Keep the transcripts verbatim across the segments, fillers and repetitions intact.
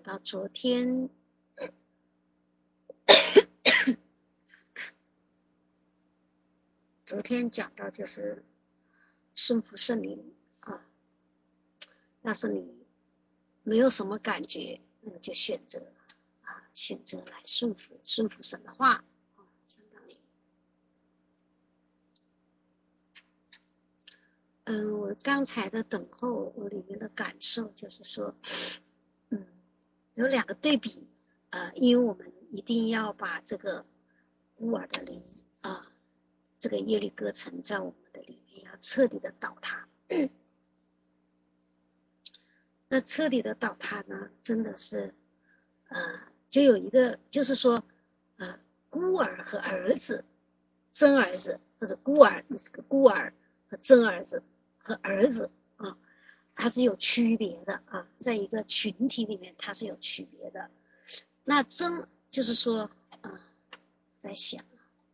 到昨天昨天讲到就是顺服圣灵啊，要是你没有什么感觉，那么就选择啊选择来顺服顺服神的话啊，相当于嗯，我刚才的等候我里面的感受就是说，嗯，有两个对比，呃，因为我们一定要把这个孤儿的灵啊，这个耶利哥城在我们的里面要彻底的倒塌。嗯，那彻底的倒塌呢，真的是，呃，就有一个，就是说，呃，孤儿和儿子，真儿子或者孤儿，你是个孤儿和真儿子和儿子啊，它是有区别的啊，在一个群体里面它是有区别的。那真就是说，啊，在想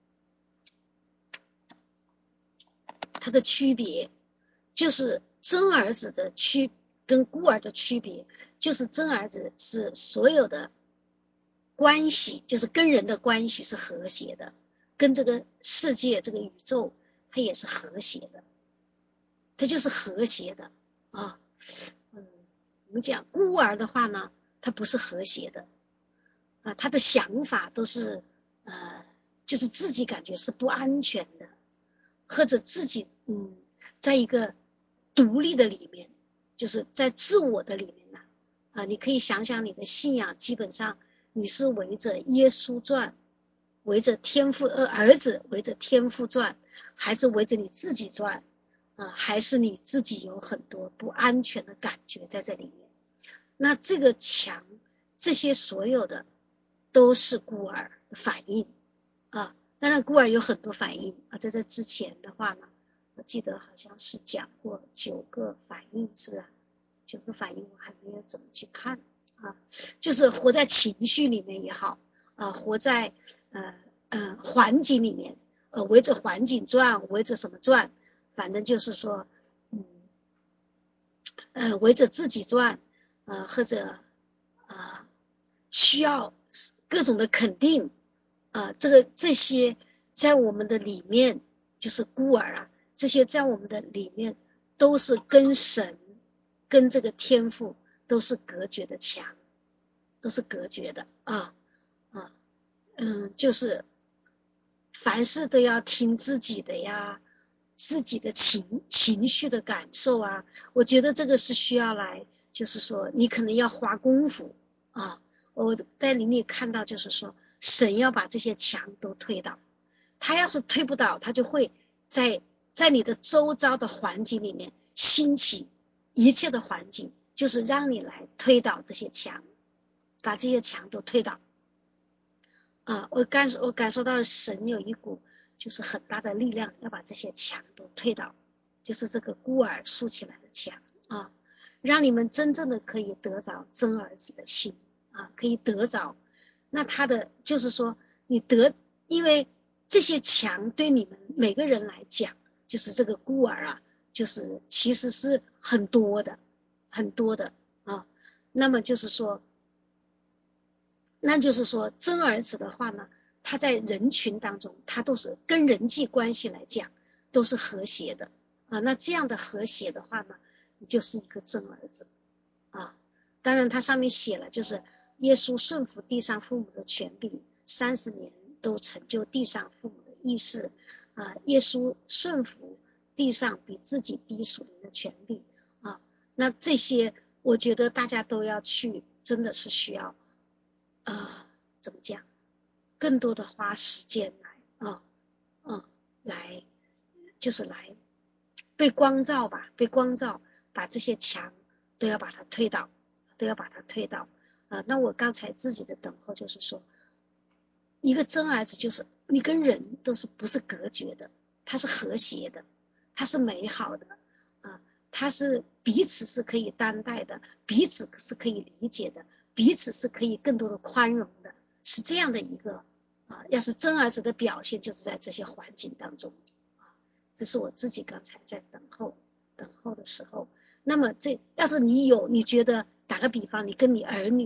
它的区别，就是真儿子的区跟孤儿的区别，就是真儿子是所有的关系，就是跟人的关系是和谐的，跟这个世界这个宇宙它也是和谐的，它就是和谐的啊。嗯，我们讲孤儿的话呢，它不是和谐的啊，他的想法都是呃，就是自己感觉是不安全的，或者自己嗯，在一个独立的里面，就是在自我的里面呢啊，你可以想想你的信仰，基本上你是围着耶稣转，围着天父呃儿子围着天父转，还是围着你自己转啊？还是你自己有很多不安全的感觉在这里面？那这个墙，这些所有的都是孤儿的反应啊。当然孤儿有很多反应啊，在这之前的话呢，我记得好像是讲过九个反应，是吧？九个反应我还没有怎么去看啊，就是活在情绪里面也好啊，活在呃呃环境里面，呃围着环境转，围着什么转，反正就是说，嗯呃围着自己转，呃或者啊、呃、需要各种的肯定啊、呃，这个这些在我们的里面就是孤儿啊，这些在我们的里面都是跟神跟这个天赋都是隔绝的墙，都是隔绝的啊啊嗯，就是凡事都要听自己的呀，自己的情情绪的感受啊，我觉得这个是需要来，就是说你可能要花功夫啊。我在里面看到就是说，神要把这些墙都推倒，他要是推不倒，他就会在在你的周遭的环境里面兴起一切的环境，就是让你来推倒这些墙，把这些墙都推倒。啊，我感受我感受到神有一股就是很大的力量，要把这些墙都推倒，就是这个孤儿竖起来的墙啊，让你们真正的可以得着真儿子的心啊，可以得着。那他的就是说，你得，因为这些墙对你们每个人来讲，就是这个孤儿啊，就是其实是很多的，很多的啊。那么就是说。那就是说真儿子的话呢，他在人群当中，他都是跟人际关系来讲都是和谐的啊。那这样的和谐的话呢，你就是一个真儿子啊。当然他上面写了，就是耶稣顺服地上父母的权柄，三十年都成就地上父母的意思啊。耶稣顺服地上比自己低属灵的权柄啊。那这些我觉得大家都要去，真的是需要呃，怎么讲？更多的花时间来啊，嗯，来就是来被光照吧，被光照，把这些墙都要把它推倒，都要把它推倒啊。那我刚才自己的等候就是说，一个真儿子就是你跟人都是不是隔绝的，它是和谐的，它是美好的啊，它是彼此是可以担待的，彼此是可以理解的，彼此是可以更多的宽容的，是这样的一个啊。要是真儿子的表现，就是在这些环境当中啊。这是我自己刚才在等候等候的时候。那么这要是你有，你觉得打个比方，你跟你儿女，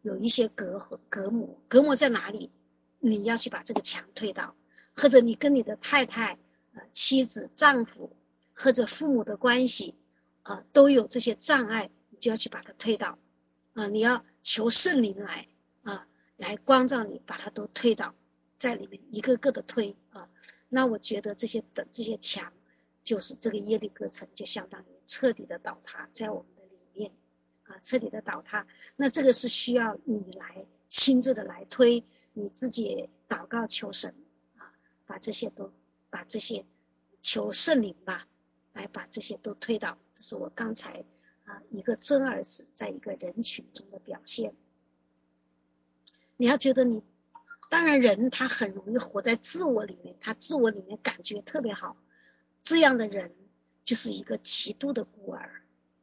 有一些隔阂隔膜，隔膜在哪里？你要去把这个墙推倒，或者你跟你的太太、呃、妻子、丈夫或者父母的关系啊、呃，都有这些障碍，你就要去把它推倒啊、呃！你要求圣灵来啊、呃，来光照你，把它都推倒，在里面一个个的推啊、呃。那我觉得这些的这些墙，就是这个耶利哥城就相当于彻底的倒塌在我们的里面啊，彻底的倒塌。那这个是需要你来亲自的来推。你自己祷告求神啊，把这些都把这些求圣灵吧，来把这些都推倒。这是我刚才啊一个真儿子在一个人群中的表现。你要觉得你，当然人他很容易活在自我里面，他自我里面感觉特别好，这样的人就是一个极度的孤儿，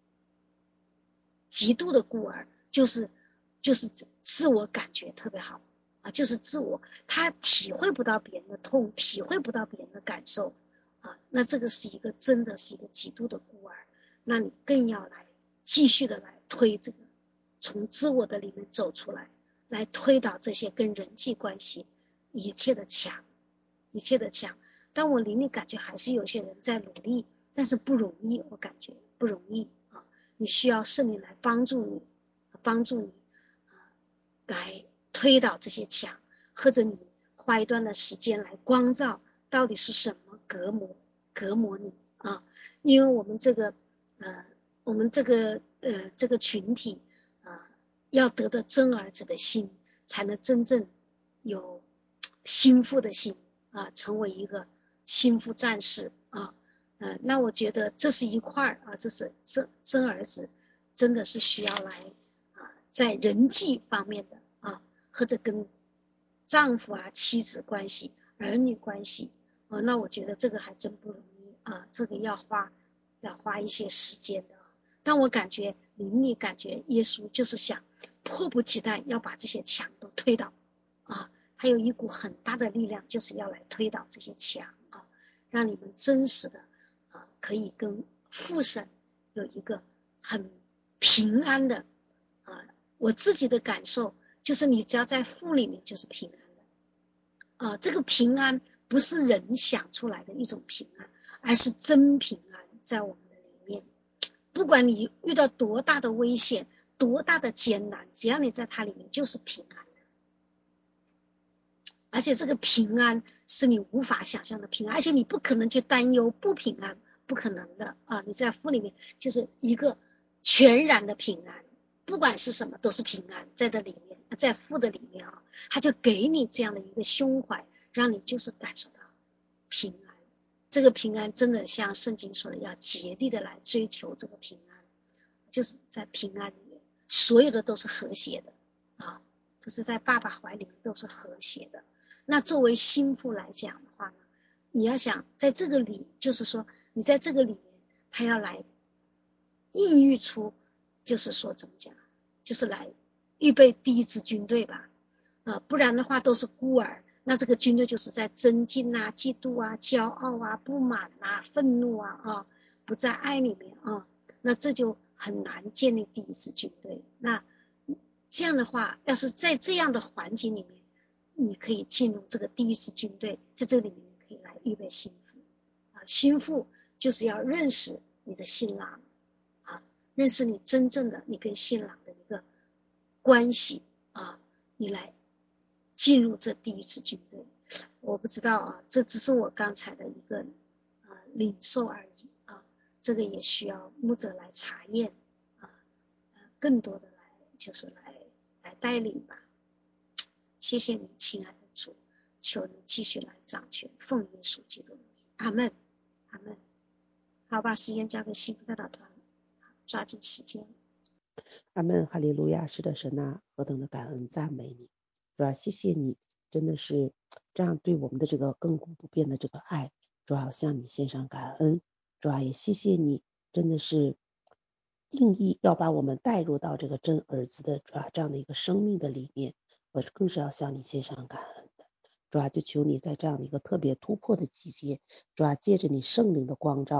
极度的孤儿就是就是自我感觉特别好。啊，就是自我，他体会不到别人的痛，体会不到别人的感受啊，那这个是一个真的是一个极度的孤儿，那你更要来继续的来推这个，从自我的里面走出来，来推倒这些跟人际关系一切的墙，一切的墙。但我灵里感觉还是有些人在努力，但是不容易，我感觉不容易啊，你需要圣灵来帮助你，帮助你啊，来推倒这些墙，或者你花一段的时间来光照到底是什么隔膜隔膜你啊，因为我们这个呃我们这个呃这个群体啊、呃，要得到真儿子的心，才能真正有心腹的心啊，成为一个心腹战士啊，呃，那我觉得这是一块啊，这是真真儿子真的是需要来啊，在人际方面的啊。或者跟丈夫啊、妻子关系、儿女关系啊，那我觉得这个还真不容易啊，这个要花要花一些时间的。但我感觉灵里感觉耶稣就是想迫不及待要把这些墙都推倒啊，还有一股很大的力量，就是要来推倒这些墙啊，让你们真实的啊可以跟父神有一个很平安的啊，我自己的感受。就是你只要在父里面就是平安的啊，这个平安不是人想出来的一种平安，而是真平安在我们的里面。不管你遇到多大的危险，多大的艰难，只要你在它里面就是平安的。而且这个平安是你无法想象的平安，而且你不可能去担忧不平安，不可能的啊！你在父里面就是一个全然的平安。不管是什么都是平安，在这里面，在父的里面啊，他就给你这样的一个胸怀，让你就是感受到平安。这个平安真的像圣经说的，要竭力的来追求这个平安，就是在平安里面，所有的都是和谐的啊，就是在爸爸怀里面都是和谐的。那作为心腹来讲的话呢，你要想在这个里，就是说你在这个里面还要来孕育出。就是说怎么讲，就是来预备第一支军队吧，呃，不然的话都是孤儿，那这个军队就是在争竞啊、嫉妒啊、骄傲啊、不满啊、愤怒啊啊，不在爱里面啊，那这就很难建立第一支军队。那这样的话，要是在这样的环境里面，你可以进入这个第一支军队，在这里面可以来预备心腹啊，心腹就是要认识你的新郎。认识你真正的你跟新郎的一个关系啊，你来进入这第一次军队。我不知道啊，这只是我刚才的一个啊领受而已啊，这个也需要牧者来查验啊，更多的来就是来来带领吧。谢谢你，亲爱的主，求你继续来掌权，奉耶稣基督的名，阿门，阿门。好，把时间交给幸福的导团。抓紧时间。 阿们，哈利路亚！是的，神啊，何等的感恩赞美你，主要谢谢你，真的是这样对我们的这个亘古不变的这个爱，主要向你献上感恩，主要也谢谢你，真的是定义要把我们带入到这个真儿子的主要这样的一个生命的里面，我更是要向你献上感恩的。主要就求你在这样的一个特别突破的季节，主要借着你圣灵的光照，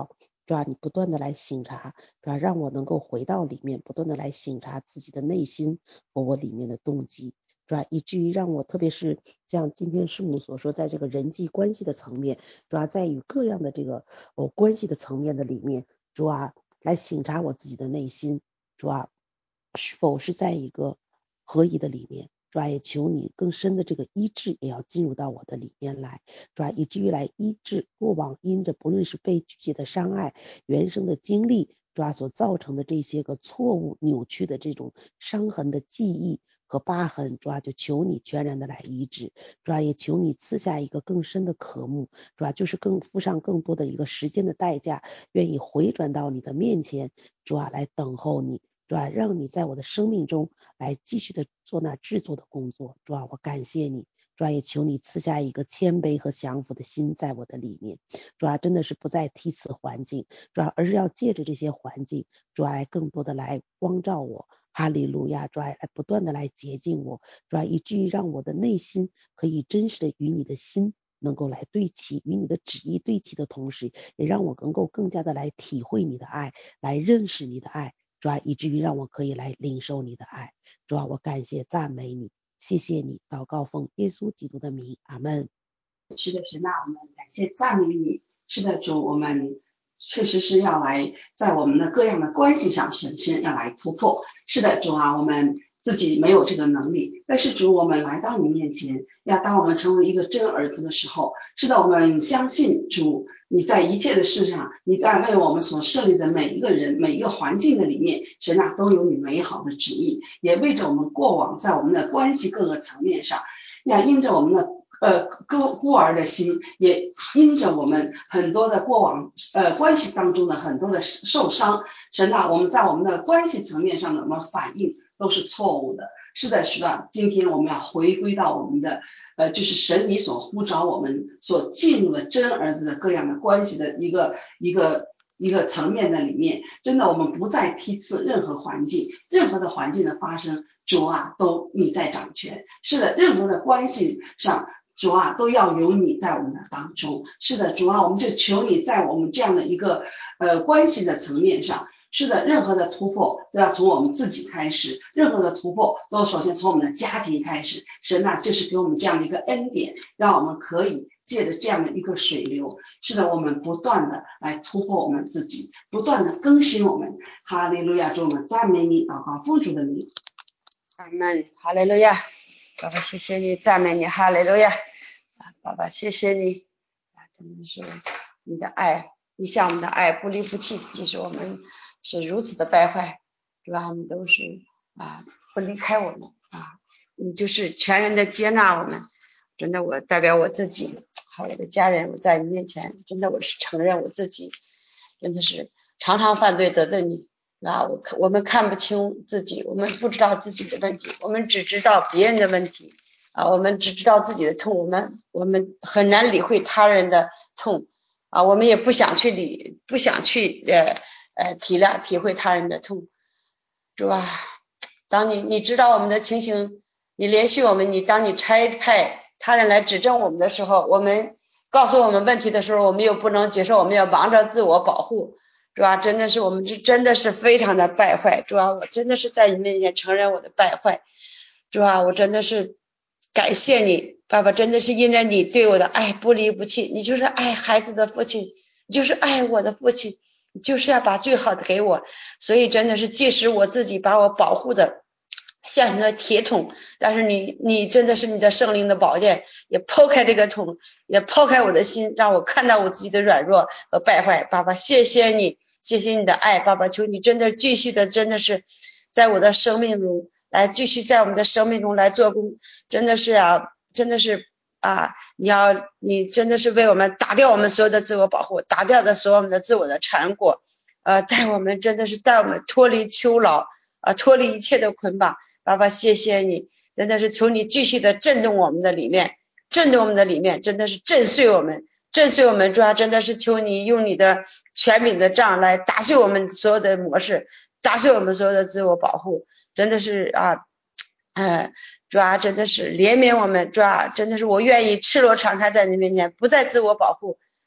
主啊，你不断的来省察，主啊，让我能够回到里面，不断的来省察自己的内心和我里面的动机，主啊，以至于让我特别是像今天师母所说，在这个人际关系的层面，主啊，在与各样的这个哦关系的层面的里面，主啊，来省察我自己的内心，主啊，是否是在一个合一的里面。主啊，也求你更深的这个医治也要进入到我的里面来，主啊，以至于来医治过往因着不论是被拒绝的伤害、原生的经历，主啊所造成的这些个错误扭曲的这种伤痕的记忆和疤痕，主啊，就求你全然的来医治，主啊，也求你赐下一个更深的渴慕，主啊，就是更付上更多的一个时间的代价，愿意回转到你的面前，主啊，来等候你。主啊，让你在我的生命中来继续的做那制作的工作。主啊，我感谢你。主啊，也求你赐下一个谦卑和降服的心在我的里面。主啊，真的是不再梯次环境，主啊，而是要借着这些环境，主啊，来更多的来光照我。哈利路亚，主啊，来不断的来洁净我，主啊，以至于让我的内心可以真实的与你的心能够来对齐，与你的旨意对齐的同时，也让我能够更加的来体会你的爱，来认识你的爱。主啊，以至于让我可以来领受你的爱。主啊，我感谢赞美你，谢谢你，祷告奉耶稣基督的名，阿们。 是的，神啊，我们感谢赞美你。是的，主，我们确实是要来在我们的各样的关系上，神先要来突破。是的，主啊，我们自己没有这个能力，但是主，我们来到你面前，要当我们成为一个真儿子的时候，是的，我们相信主，你在一切的事上，你在为我们所设立的每一个人、每一个环境的里面，神啊，都有你美好的旨意，也为着我们过往在我们的关系各个层面上，要因着我们的呃孤孤儿的心，也因着我们很多的过往呃关系当中的很多的受伤，神啊，我们在我们的关系层面上的我们反应都是错误的。是的，是的，今天我们要回归到我们的呃，就是神你所呼召我们所进入的真儿子的各样的关系的一个一个一个层面的里面，真的我们不再梯次任何环境，任何的环境的发生，主啊，都你在掌权。是的，任何的关系上，主啊，都要有你在我们的当中。是的，主啊，我们就求你在我们这样的一个呃关系的层面上。是的，任何的突破都要从我们自己开始，任何的突破都首先从我们的家庭开始。神啊，就是给我们这样的一个恩典，让我们可以借着这样的一个水流，是的，我们不断的来突破我们自己，不断的更新我们。哈利路亚，主，我们赞美你，祷告奉主的名。 阿门，哈利路亚，爸爸谢谢你，赞美你，哈利路亚，爸爸谢谢你，真的是你的爱，你向我们的爱不离不弃，即使我们是如此的败坏，是吧？你都是啊不离开我们啊，你就是全然的接纳我们。真的，我代表我自己还有我的家人，我在你面前，真的我是承认我自己真的是常常犯罪得罪你啊，我我们看不清自己，我们不知道自己的问题，我们只知道别人的问题啊，我们只知道自己的痛，我们我们很难理会他人的痛啊，我们也不想去理，不想去呃呃体谅体会他人的痛，是吧？当你你知道我们的情形，你连续我们，你当你差派他人来指正我们的时候，我们告诉我们问题的时候，我们又不能接受，我们要忙着自我保护，是吧？真的是我们这真的是非常的败坏，主啊，我真的是在你面前承认我的败坏，主啊，我真的是感谢你，爸爸，真的是因着你对我的爱不离不弃，你就是爱孩子的父亲，你就是爱我的父亲，你就是要把最好的给我，所以真的是即使我自己把我保护的像一个铁桶，但是你你真的是你的圣灵的宝剑，也抛开这个桶，也抛开我的心，让我看到我自己的软弱和败坏。爸爸，谢谢你，谢谢你的爱，爸爸，求你真的继续的，真的是在我的生命中来继续在我们的生命中来做工，真的是啊，真的是啊，你要你真的是为我们打掉我们所有的自我保护，打掉的所有我们的自我的缠裹，呃，带我们真的是带我们脱离囚牢啊，脱离一切的捆绑。爸爸，谢谢你，真的是求你继续的震动我们的里面，震动我们的里面，真的是震碎我们，震碎我们，主要真的是求你用你的权柄的杖来打碎我们所有的模式，打碎我们所有的自我保护，真的是啊，呃，主要真的是怜悯我们，主要真的是我愿意赤裸敞开在你面前，不再自我保护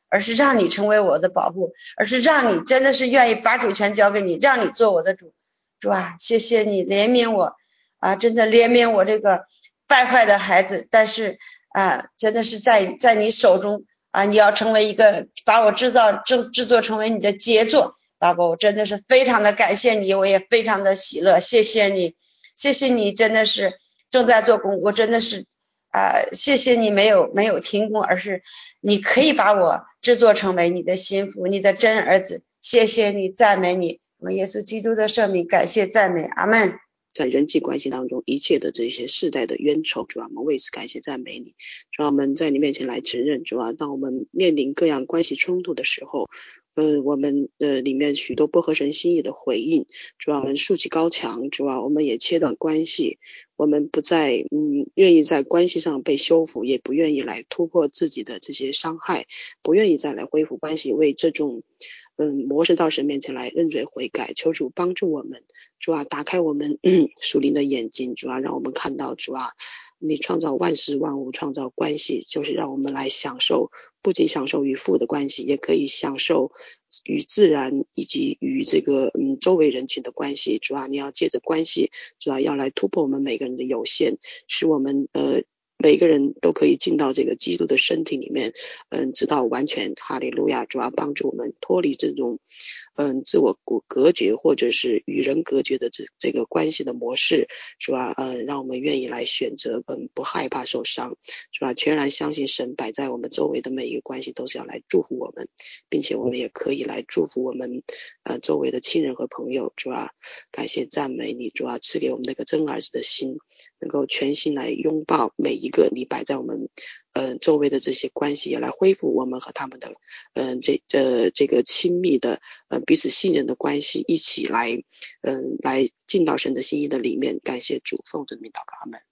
而是让你成为我的保护，而是让你真的是愿意把主权交给你，让你做我的主。主啊，谢谢你怜悯我啊，真的怜悯我这个败坏的孩子，但是啊，真的是在在你手中啊，你要成为一个把我制造制制作成为你的杰作。爸爸，我真的是非常的感谢你，我也非常的喜乐，谢谢你，谢谢你，真的是正在做工，我真的是啊，谢谢你没有没有停工，而是你可以把我制作成为你的心腹，你的真儿子，谢谢你，赞美你，我耶稣基督的圣名，感谢赞美，阿们。 在人际关系当中一切的这些世代的冤仇，主啊，我们为此感谢赞美你。主啊，我们在你面前来承认，主啊，当我们面临各样关系冲突的时候，呃，我们呃里面许多不合神心意的回应，主啊，我们竖起高墙，主啊，我们也切断关系，我们不再嗯愿意在关系上被修复，也不愿意来突破自己的这些伤害，不愿意再来恢复关系，为这种嗯模式到神面前来认罪悔改，求主帮助我们，主啊，打开我们嗯属灵的眼睛，主啊，让我们看到，主啊，你创造万事万物，创造关系，就是让我们来享受，不仅享受与父的关系，也可以享受与自然以及与这个嗯周围人群的关系。主啊，你要借着关系，主啊，要来突破我们每个人的有限，使我们呃每个人都可以进到这个基督的身体里面，嗯，直到完全。哈利路亚！主啊，帮助我们脱离这种嗯自我隔绝或者是与人隔绝的这这个关系的模式，是吧？嗯，让我们愿意来选择，嗯，不害怕受伤，是吧？全然相信神摆在我们周围的每一个关系都是要来祝福我们，并且我们也可以来祝福我们呃周围的亲人和朋友，是吧？感谢赞美你，主啊，赐给我们那个真儿子的心，能够全心来拥抱每一个你摆在我们呃周围的这些关系，也来恢复我们和他们的嗯、呃、这这这个亲密的呃彼此信任的关系，一起来嗯、呃、来进到神的心意的里面。感谢主，奉着名祷告，阿们。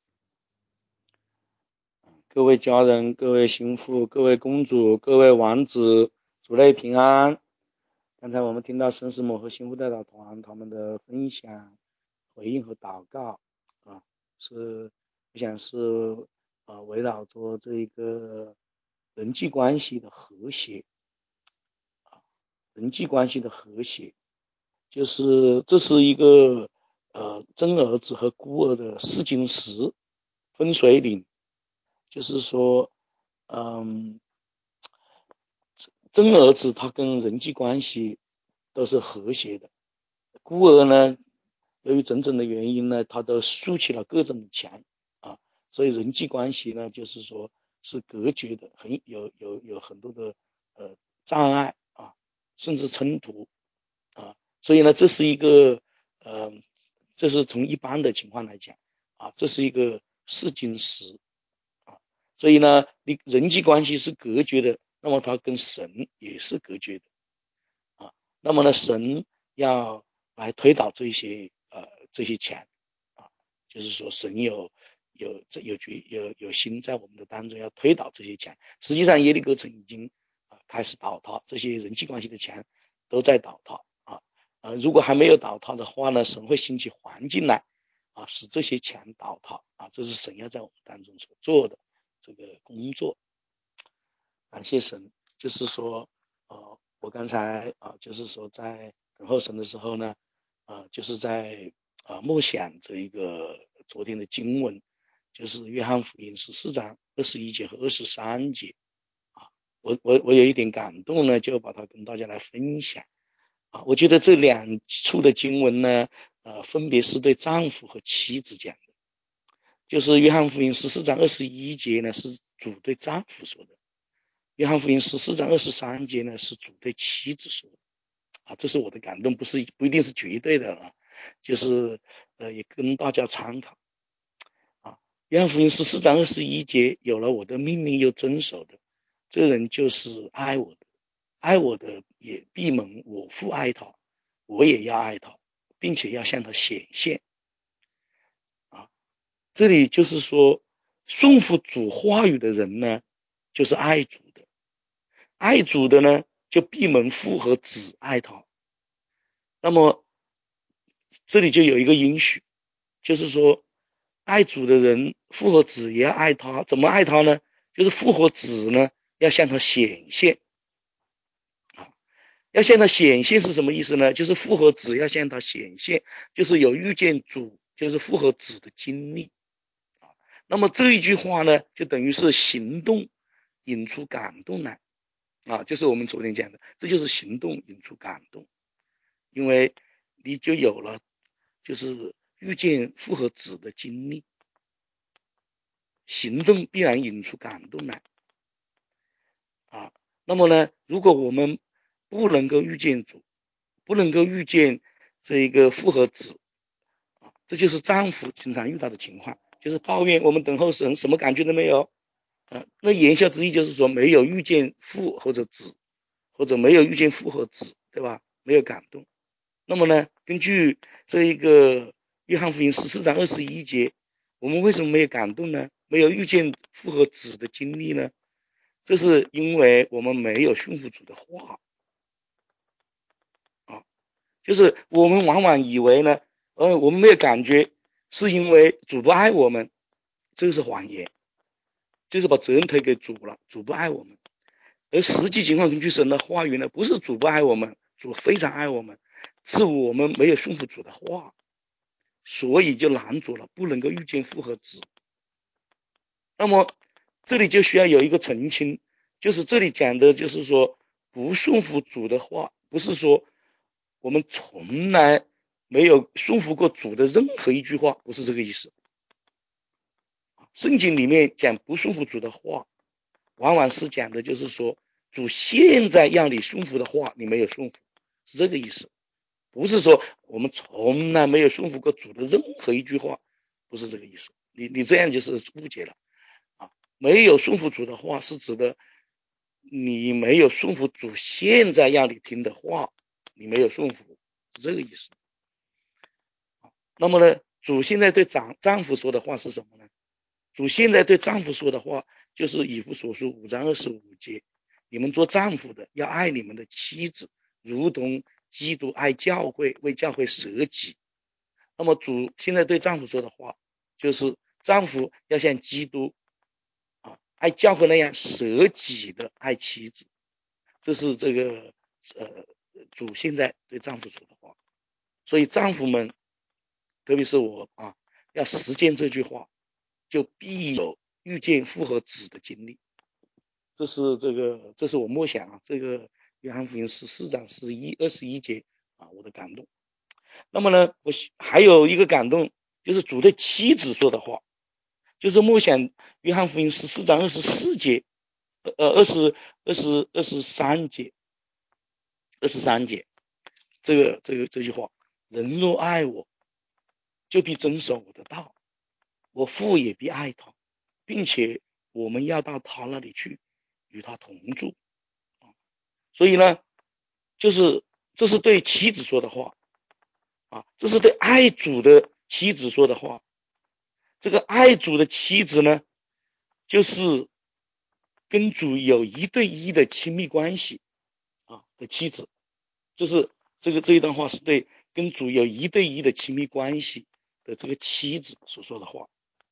各位家人，各位心腹，各位公主，各位王子，主内平安。刚才我们听到孙师母和心腹代表团他们的分享、回应和祷告啊，是我想是啊围绕着这一个人际关系的和谐啊，人际关系的和谐，就是这是一个呃真儿子和孤儿的试金石分水岭，就是说嗯。真儿子他跟人际关系都是和谐的，孤儿呢，由于种种的原因呢，他都竖起了各种的墙啊，所以人际关系呢，就是说是隔绝的，很有有有很多的呃障碍啊，甚至冲突啊，所以呢，这是一个呃，这是从一般的情况来讲啊，这是一个试金石啊，所以呢，你人际关系是隔绝的。那么他跟神也是隔绝的啊。那么呢，神要来推倒这些呃这些墙啊，就是说神有有有决有有心在我们的当中要推倒这些墙。实际上耶利哥城已经啊开始倒塌，这些人际关系的墙都在倒塌啊。呃，如果还没有倒塌的话呢，神会兴起环境来啊，使这些墙倒塌啊，这是神要在我们当中所做的这个工作。感谢神，就是说，呃，我刚才啊、呃，就是说在等候神的时候呢，啊、呃，就是在啊、呃、默想这一个昨天的经文，就是约翰福音十四章二十一节和二十三节啊，我我我有一点感动呢，就把它跟大家来分享啊。我觉得这两处的经文呢，呃，分别是对丈夫和妻子讲的，就是约翰福音十四章二十一节呢是主对丈夫说的。约翰福音十四章二十三节呢是主对妻子说的啊，这是我的感动，不是不一定是绝对的啊，就是呃也跟大家参考啊。约翰福音十四章二十一节，有了我的命令又遵守的，这人就是爱我的，爱我的也必蒙我父爱他，我也要爱他，并且要向他显现啊。这里就是说顺服主话语的人呢，就是爱主的。爱主的呢，就必蒙父和子爱他。那么这里就有一个应许，就是说爱主的人，父和子也要爱他。怎么爱他呢？就是父和子呢， 要向他显现啊，要向他显现是什么意思呢？就是复活子要向他显现，就是有遇见主，就是复活子的经历啊。那么这一句话呢，就等于是行动引出感动来啊，就是我们昨天讲的，这就是行动引出感动，因为你就有了就是遇见复活子的经历，行动必然引出感动来啊。那么呢，如果我们不能够遇见主，不能够遇见这个复活子啊，这就是丈夫经常遇到的情况，就是抱怨我们等候神什么感觉都没有啊。那言下之意就是说没有遇见父或者子，或者没有遇见父和子，对吧？没有感动。那么呢，根据这一个约翰福音十四章二十一节，我们为什么没有感动呢？没有遇见父和子的经历呢？这是因为我们没有顺服主的话啊，就是我们往往以为呢，呃，我们没有感觉，是因为主不爱我们，这是谎言，就是把责任推给主了，主不爱我们。而实际情况根据神的话语呢，不是主不爱我们，主非常爱我们，是我们没有顺服主的话，所以就拦阻了，不能够遇见父和子。那么这里就需要有一个澄清，就是这里讲的就是说不顺服主的话，不是说我们从来没有顺服过主的任何一句话，不是这个意思。圣经里面讲不顺服主的话，往往是讲的就是说主现在让你顺服的话你没有顺服，是这个意思，不是说我们从来没有顺服过主的任何一句话，不是这个意思。你你这样就是误解了啊！没有顺服主的话是指的你没有顺服主现在让你听的话，你没有顺服，是这个意思。那么呢，主现在对丈丈夫说的话是什么呢？主现在对丈夫说的话就是以弗所书五章二十五节，你们做丈夫的要爱你们的妻子，如同基督爱教会，为教会舍己。那么主现在对丈夫说的话就是丈夫要像基督啊爱教会那样舍己的爱妻子，这是这个呃主现在对丈夫说的话。所以丈夫们，特别是我啊，要实践这句话，就必有遇见父和子的经历。这是这个，这是我默想啊，这个约翰福音十四章十一二十一节啊，我的感动。那么呢，我还有一个感动，就是主对妻子说的话，就是默想约翰福音十四章二十四节，呃，二十二十二十三节，二十三节，这个这个这句话，人若爱我，就必遵守我的道，我父也必爱他，并且我们要到他那里去，与他同住。所以呢，就是这是对妻子说的话啊，这是对爱主的妻子说的话。这个爱主的妻子呢，就是跟主有一对一的亲密关系啊的妻子，就是这个这一段话是对跟主有一对一的亲密关系的这个妻子所说的话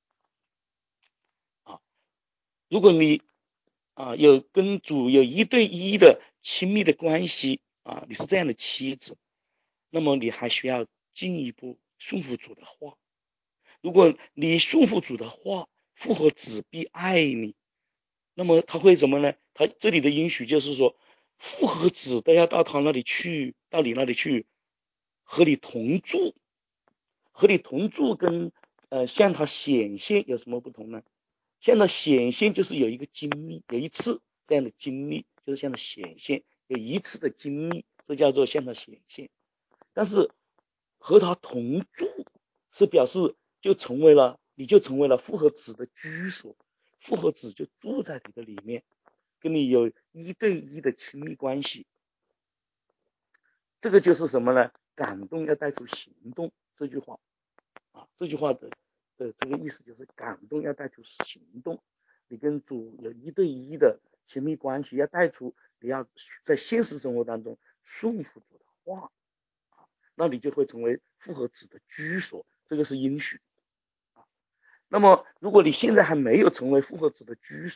啊。如果你啊有跟主有一对一的亲密的关系啊，你是这样的妻子，那么你还需要进一步顺服主的话。如果你顺服主的话，父和子必爱你，那么他会怎么呢？他这里的应许就是说，父和子都要到他那里去，到你那里去，和你同住。和你同住跟呃向他显现有什么不同呢？向他显现就是有一个经历，有一次这样的经历，就是向他显现，有一次的经历，这叫做向他显现。但是和他同住是表示就成为了，你就成为了父和子的居所，父和子就住在你的里面，跟你有一对一的亲密关系。这个就是什么呢？感动要带出行动，这句话啊，这句话的的这个意思就是感动要带出行动，你跟主有一对一的亲密关系，要带出你要在现实生活当中顺服主的话啊，那你就会成为父和子的居所，这个是应许啊。那么如果你现在还没有成为父和子的居所，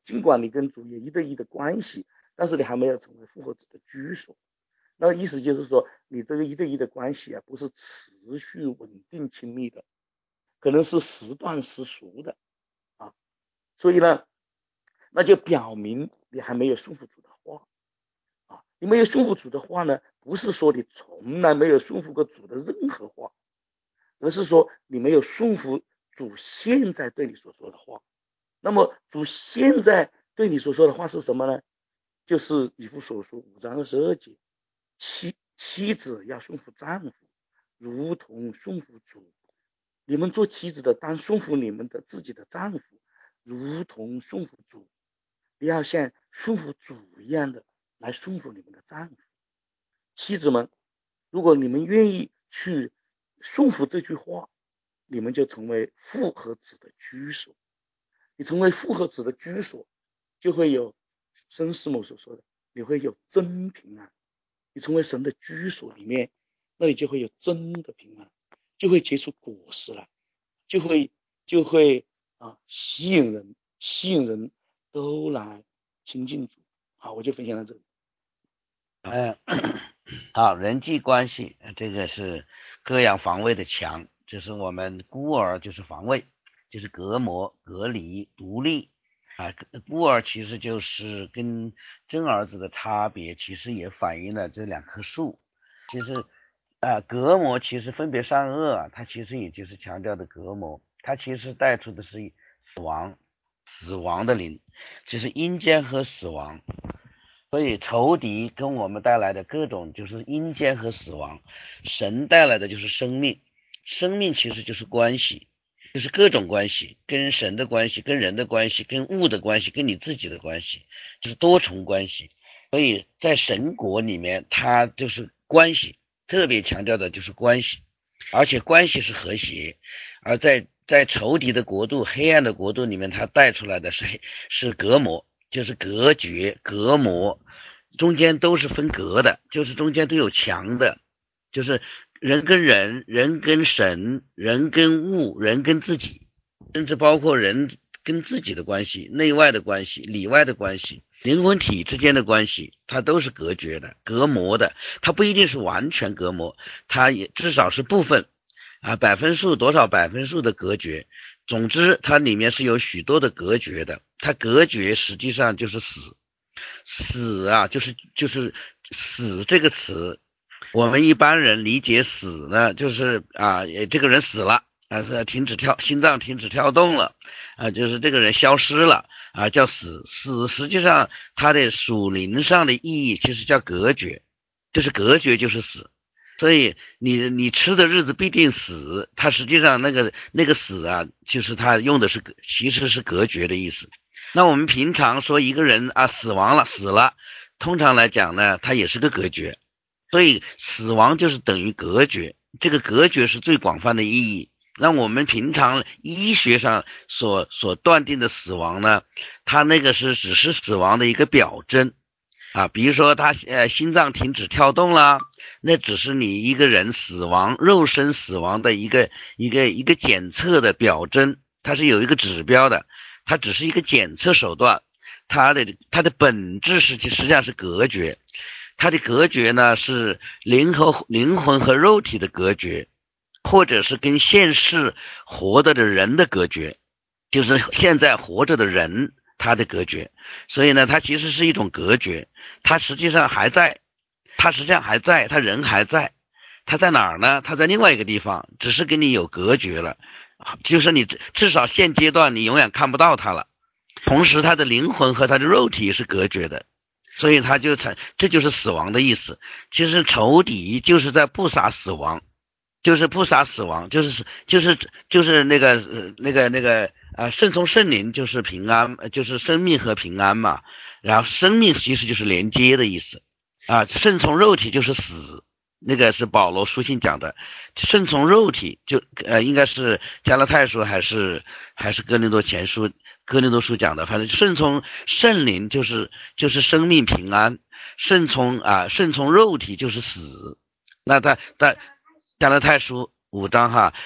尽管你跟主有一对一的关系，但是你还没有成为复活子的居所。那意思就是说，你这个一对一的关系啊，不是持续稳定亲密的，可能是时断时熟的啊。所以呢，那就表明你还没有顺服主的话啊。你没有顺服主的话呢，不是说你从来没有顺服过主的任何话，而是说你没有顺服主现在对你所说的话。那么主现在对你所说的话是什么呢？就是以弗所书五章二十二节，妻妻子要顺服丈夫，如同顺服主。你们做妻子的当顺服你们的自己的丈夫，如同顺服主。你要像顺服主一样的来顺服你们的丈夫。妻子们，如果你们愿意去顺服这句话，你们就成为父和子的居所。你成为父和子的居所，就会有申师母所说的，你会有真平安。你成为神的居所里面，那你就会有真的平安，就会结出果实来，就会就会啊吸引人，吸引人都来亲近主。好，我就分享到这里。 嗯，好，人际关系，这个是各样防卫的墙，就是我们孤儿就是防卫，就是隔膜、隔离、独立啊。孤儿其实就是跟真儿子的差别，其实也反映了这两棵树。其实啊，隔膜其实分别善恶，它其实也就是强调的隔膜，它其实带出的是死亡，死亡的灵，就是阴间和死亡。所以仇敌跟我们带来的各种就是阴间和死亡，神带来的就是生命，生命其实就是关系，就是各种关系，跟神的关系，跟人的关系，跟物的关系，跟你自己的关系，就是多重关系。所以在神国里面，它就是关系，特别强调的就是关系，而且关系是和谐。而在在仇敌的国度、黑暗的国度里面，它带出来的是是隔膜，就是隔绝、隔膜，中间都是分隔的，就是中间都有墙的，就是人跟人、人跟神、人跟物、人跟自己，甚至包括人跟自己的关系、内外的关系、里外的关系、灵魂体之间的关系，它都是隔绝的、隔膜的。它不一定是完全隔膜，它也至少是部分啊，百分数多少百分数的隔绝。总之它里面是有许多的隔绝的，它隔绝实际上就是死。死啊，就是就是死这个词，我们一般人理解死呢，就是啊，这个人死了啊，是停止跳，心脏停止跳动了啊，就是这个人消失了啊，叫死。死实际上它的属灵上的意义其实叫隔绝，就是隔绝就是死。所以你你吃的日子必定死，它实际上那个那个死啊，就是它用的是其实是隔绝的意思。那我们平常说一个人啊死亡了死了，通常来讲呢，它也是个隔绝。所以死亡就是等于隔绝，这个隔绝是最广泛的意义。那我们平常医学上所所断定的死亡呢，它那个是只是死亡的一个表征啊，比如说他呃心脏停止跳动啦，那只是你一个人死亡肉身死亡的一个一个一个检测的表征，它是有一个指标的。它只是一个检测手段，它的它的本质是实际上是隔绝，它的隔绝呢是灵和灵魂和肉体的隔绝，或者是跟现世活着的人的隔绝，就是现在活着的人他的隔绝。所以呢，它其实是一种隔绝，它实际上还在，它实际上还在，它人还在，它在哪儿呢？它在另外一个地方，只是跟你有隔绝了。就是你至少现阶段你永远看不到它了，同时它的灵魂和它的肉体是隔绝的，所以它就成，这就是死亡的意思。其实仇敌就是在布撒死亡，就是布撒死亡，就是就是就是那个呃那个那个啊，顺从圣灵就是平安，就是生命和平安嘛。然后生命其实就是连接的意思啊，顺从肉体就是死。那个是保罗书信讲的，顺从肉体就呃应该是加拉太书还是还是哥林多前书哥林多书讲的，反正顺从圣灵就是就是生命平安，顺从啊顺从肉体就是死。那他他加拉太书五章哈，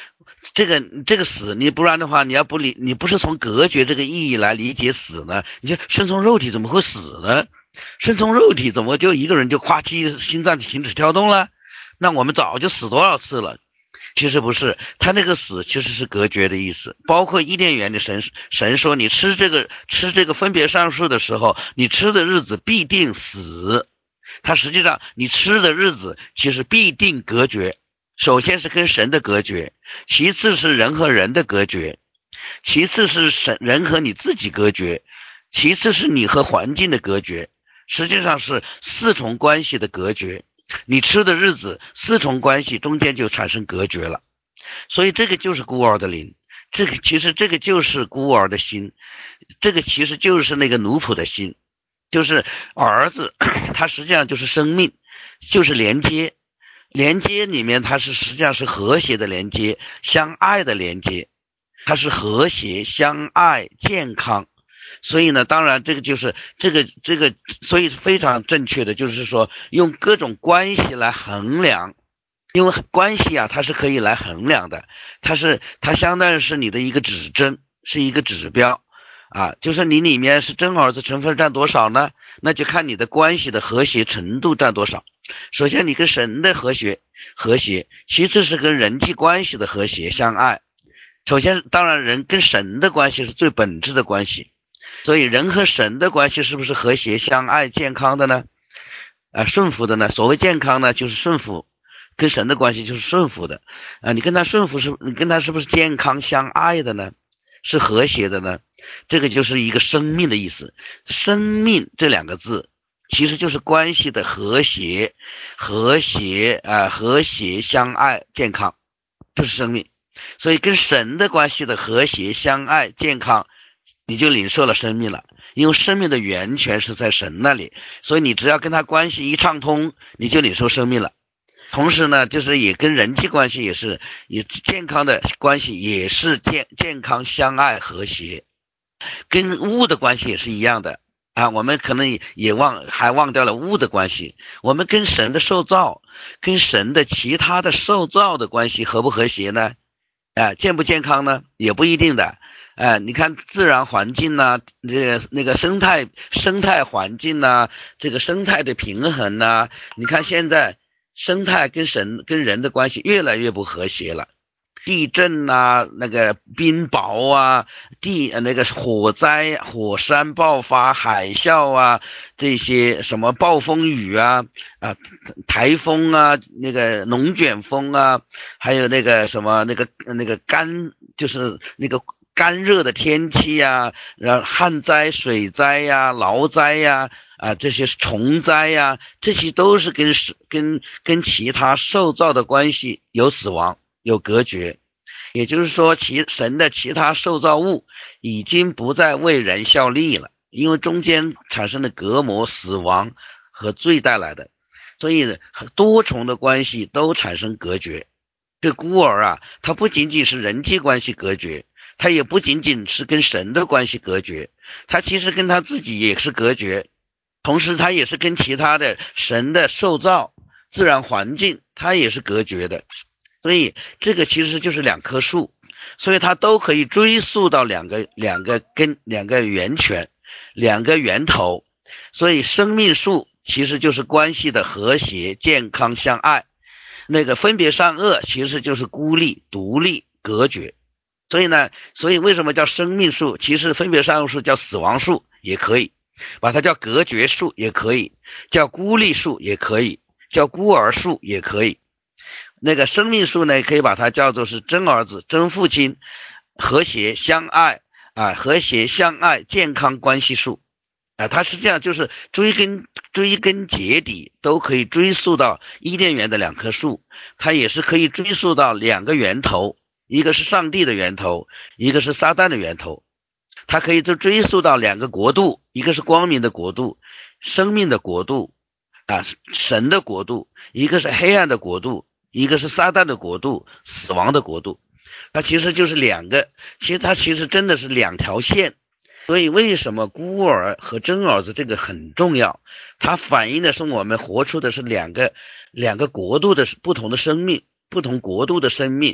这个这个死，你不然的话，你要不理，你不是从隔绝这个意义来理解死呢？你就顺从肉体怎么会死呢？顺从肉体怎么就一个人就夸叽心脏停止跳动了？那我们早就死多少次了？其实不是，他那个死其实是隔绝的意思。包括伊甸园的神神说，你吃这个吃这个分别善恶树的时候，你吃的日子必定死。他实际上你吃的日子其实必定隔绝。首先是跟神的隔绝，其次是人和人的隔绝，其次是神人和你自己隔绝，其次是你和环境的隔绝，实际上是四重关系的隔绝。你吃的日子四重关系中间就产生隔绝了，所以这个就是孤儿的灵，这个其实这个就是孤儿的心，这个其实就是那个奴仆的心，就是儿子他实际上就是生命，就是连接，连接里面它是实际上是和谐的连接，相爱的连接，它是和谐相爱健康。所以呢，当然这个就是这个这个所以非常正确的就是说用各种关系来衡量，因为关系啊它是可以来衡量的，它是它相当于是你的一个指针，是一个指标啊，就是你里面是真儿子成分占多少呢？那就看你的关系的和谐程度占多少。首先你跟神的和谐和谐，其次是跟人际关系的和谐相爱。首先当然人跟神的关系是最本质的关系，所以人和神的关系是不是和谐相爱健康的呢？啊，顺服的呢？所谓健康呢，就是顺服，跟神的关系就是顺服的啊。你跟他顺服是，你跟他是不是健康相爱的呢？是和谐的呢？这个就是一个生命的意思。生命这两个字其实就是关系的和谐，和谐啊、呃，和谐相爱健康，就是生命。所以跟神的关系的和谐相爱健康，你就领受了生命了，因为生命的源泉是在神那里，所以你只要跟他关系一畅通，你就领受生命了。同时呢，就是也跟人际关系也是也健康的关系，也是健健康相爱和谐，跟物的关系也是一样的啊。我们可能也忘还忘掉了物的关系，我们跟神的受造，跟神的其他的受造的关系和不和谐呢？啊，健不健康呢？也不一定的。哎，你看自然环境呐、啊，这个那个生态生态环境呐、啊，这个生态的平衡呐、啊，你看现在生态跟神跟人的关系越来越不和谐了。地震啊，那个冰雹啊，地那个火灾、火山爆发、海啸啊，这些什么暴风雨啊啊，台风啊，那个龙卷风啊，还有那个什么那个那个干就是那个干热的天气呀、啊，然后旱灾、水灾呀、啊、涝灾呀、啊，啊这些虫灾呀、啊，这些都是跟跟跟其他受造的关系有死亡。有隔绝，也就是说其神的其他受造物已经不再为人效力了，因为中间产生的隔膜、死亡和罪带来的，所以多重的关系都产生隔绝。这孤儿啊，他不仅仅是人际关系隔绝，他也不仅仅是跟神的关系隔绝，他其实跟他自己也是隔绝，同时他也是跟其他的神的受造自然环境他也是隔绝的。所以这个其实就是两棵树，所以它都可以追溯到两个两个根两个源泉两个源头。所以生命树其实就是关系的和谐健康相爱，那个分别善恶其实就是孤立独立隔绝。所以呢，所以为什么叫生命树？其实分别善恶树叫死亡树也可以，把它叫隔绝树也可以，叫孤立树也可以，叫孤儿树也可以。那个生命树呢，可以把它叫做是真儿子真父亲和谐相爱啊，和谐相爱健康关系树啊，它实际上就是追根追根结底都可以追溯到伊甸园的两棵树，它也是可以追溯到两个源头，一个是上帝的源头，一个是撒旦的源头。它可以就追溯到两个国度，一个是光明的国度生命的国度啊，神的国度，一个是黑暗的国度，一个是撒旦的国度死亡的国度。它其实就是两个，其实它其实真的是两条线。所以为什么孤儿和真儿子这个很重要，它反映的是我们活出的是两个两个国度的不同的生命，不同国度的生命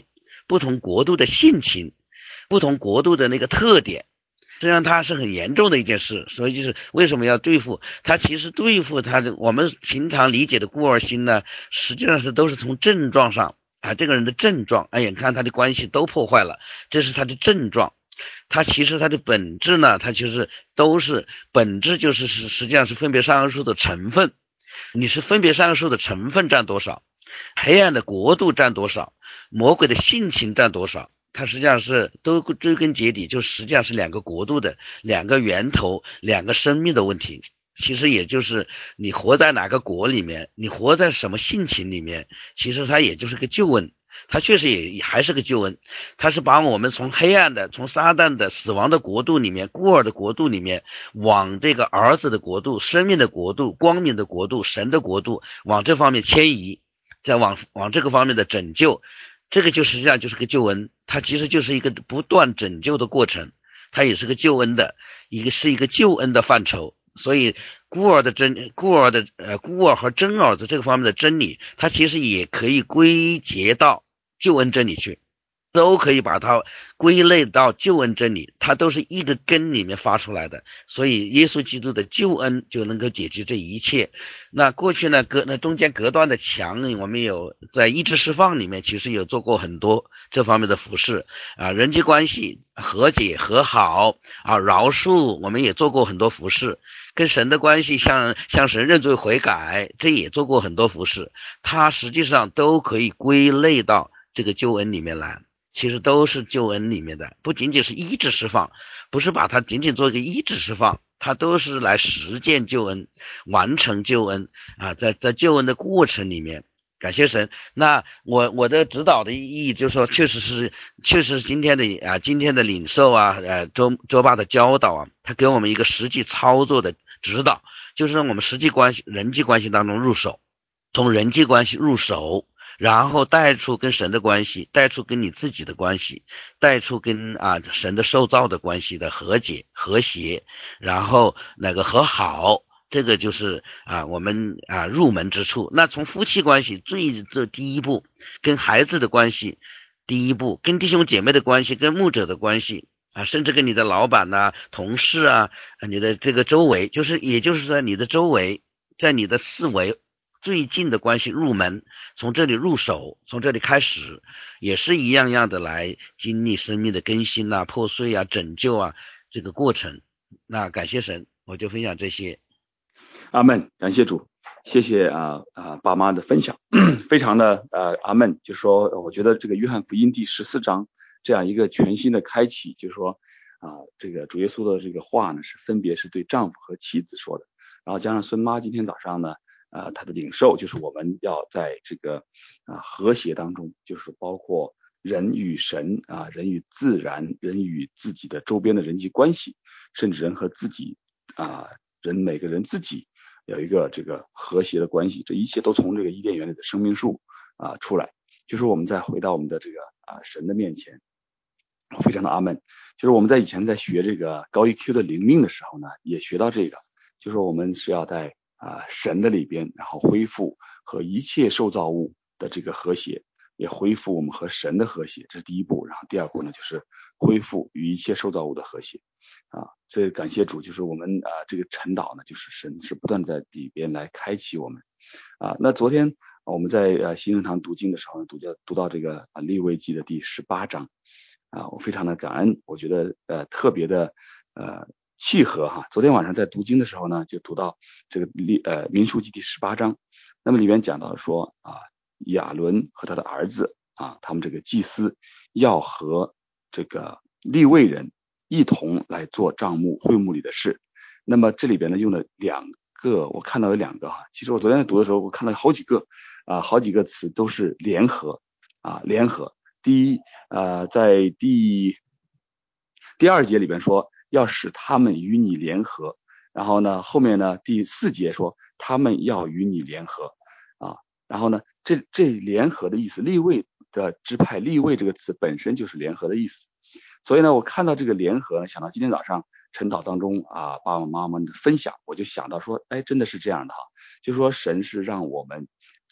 不同国度的性情，不同国度的那个特点，实际上它是很严重的一件事。所以就是为什么要对付它，其实对付它的我们平常理解的孤儿心呢，实际上是都是从症状上啊，这个人的症状，哎呀，你看他的关系都破坏了，这是他的症状。它其实它的本质呢，它其实都是本质就是是实际上是分别善恶树的成分，你是分别善恶树的成分占多少，黑暗的国度占多少，魔鬼的性情占多少，它实际上是都追根结底就实际上是两个国度的两个源头两个生命的问题。其实也就是你活在哪个国里面，你活在什么性情里面，其实它也就是个救恩，它确实也还是个救恩，它是把我们从黑暗的从撒旦的死亡的国度里面孤儿的国度里面往这个儿子的国度生命的国度光明的国度神的国度往这方面迁移，再往往这个方面的拯救，这个就实际上就是个救恩，它其实就是一个不断拯救的过程，它也是个救恩的一个是一个救恩的范畴。所以孤儿的真孤儿的呃孤儿和真儿子这个方面的真理，它其实也可以归结到救恩真理去，都可以把它归类到救恩真理，它都是一个根里面发出来的。所以耶稣基督的救恩就能够解决这一切。那过去呢隔那中间隔断的墙，我们有在医治释放里面其实有做过很多这方面的服事啊，人际关系和解和好啊，饶恕我们也做过很多服事，跟神的关系向向神认罪悔改，这也做过很多服事，它实际上都可以归类到这个救恩里面来，其实都是救恩里面的，不仅仅是医治释放，不是把它仅仅做一个医治释放，它都是来实践救恩完成救恩啊，在在救恩的过程里面感谢神。那我我的指导的意义就是说，确实是确实是今天的啊今天的领受啊呃周周爸的教导啊，他给我们一个实际操作的指导，就是让我们实际关系人际关系当中入手，从人际关系入手，然后带出跟神的关系，带出跟你自己的关系，带出跟啊神的受造的关系的和解和谐，然后那个和好，这个就是啊我们啊入门之处。那从夫妻关系最这第一步，跟孩子的关系第一步，跟弟兄姐妹的关系，跟牧者的关系啊，甚至跟你的老板呐、啊、同事啊，你的这个周围，就是也就是说你的周围，在你的四围最近的关系入门，从这里入手，从这里开始，也是一样样的来经历生命的更新啊、破碎啊、拯救啊这个过程。那感谢神，我就分享这些。 阿们，感谢主，谢谢啊啊爸妈的分享，非常的呃阿们，就是说我觉得这个约翰福音第十四章这样一个全新的开启，就是说啊这个主耶稣的这个话呢是分别是对丈夫和妻子说的，然后加上孙妈今天早上呢啊她的领受就是我们要在这个啊和谐当中，就是包括人与神啊人与自然人与自己的周边的人际关系，甚至人和自己啊人每个人自己有一个这个和谐的关系，这一切都从这个伊甸园里的生命树啊出来，就是我们再回到我们的这个啊神的面前，非常的阿们。就是我们在以前在学这个高一 Q 的灵命的时候呢，也学到这个，就是我们是要在啊神的里边，然后恢复和一切受造物的这个和谐，也恢复我们和神的和谐，这是第一步。然后第二步呢，就是恢复与一切受造物的和谐啊。所以感谢主，就是我们啊这个晨祷呢，就是神是不断在里边来开启我们啊。那昨天我们在呃新生堂读经的时候呢，读到读到这个啊利未记的第十八章啊，我非常的感恩，我觉得呃特别的呃契合哈。昨天晚上在读经的时候呢，就读到这个利呃民数记第十八章，那么里面讲到说啊亚伦和他的儿子啊，他们这个祭司要和这个利未人一同来做帐幕会幕里的事。那么这里边呢用了两个，我看到有两个哈，其实我昨天在读的时候我看到好几个啊，好几个词都是联合啊，联合。第一呃在第第二节里边说要使他们与你联合，然后呢后面呢第四节说他们要与你联合啊，然后呢这这联合的意思，利未的支派，利未这个词本身就是联合的意思。所以呢我看到这个联合，想到今天早上晨祷当中啊爸爸妈妈们的分享，我就想到说哎真的是这样的哈，就是说神是让我们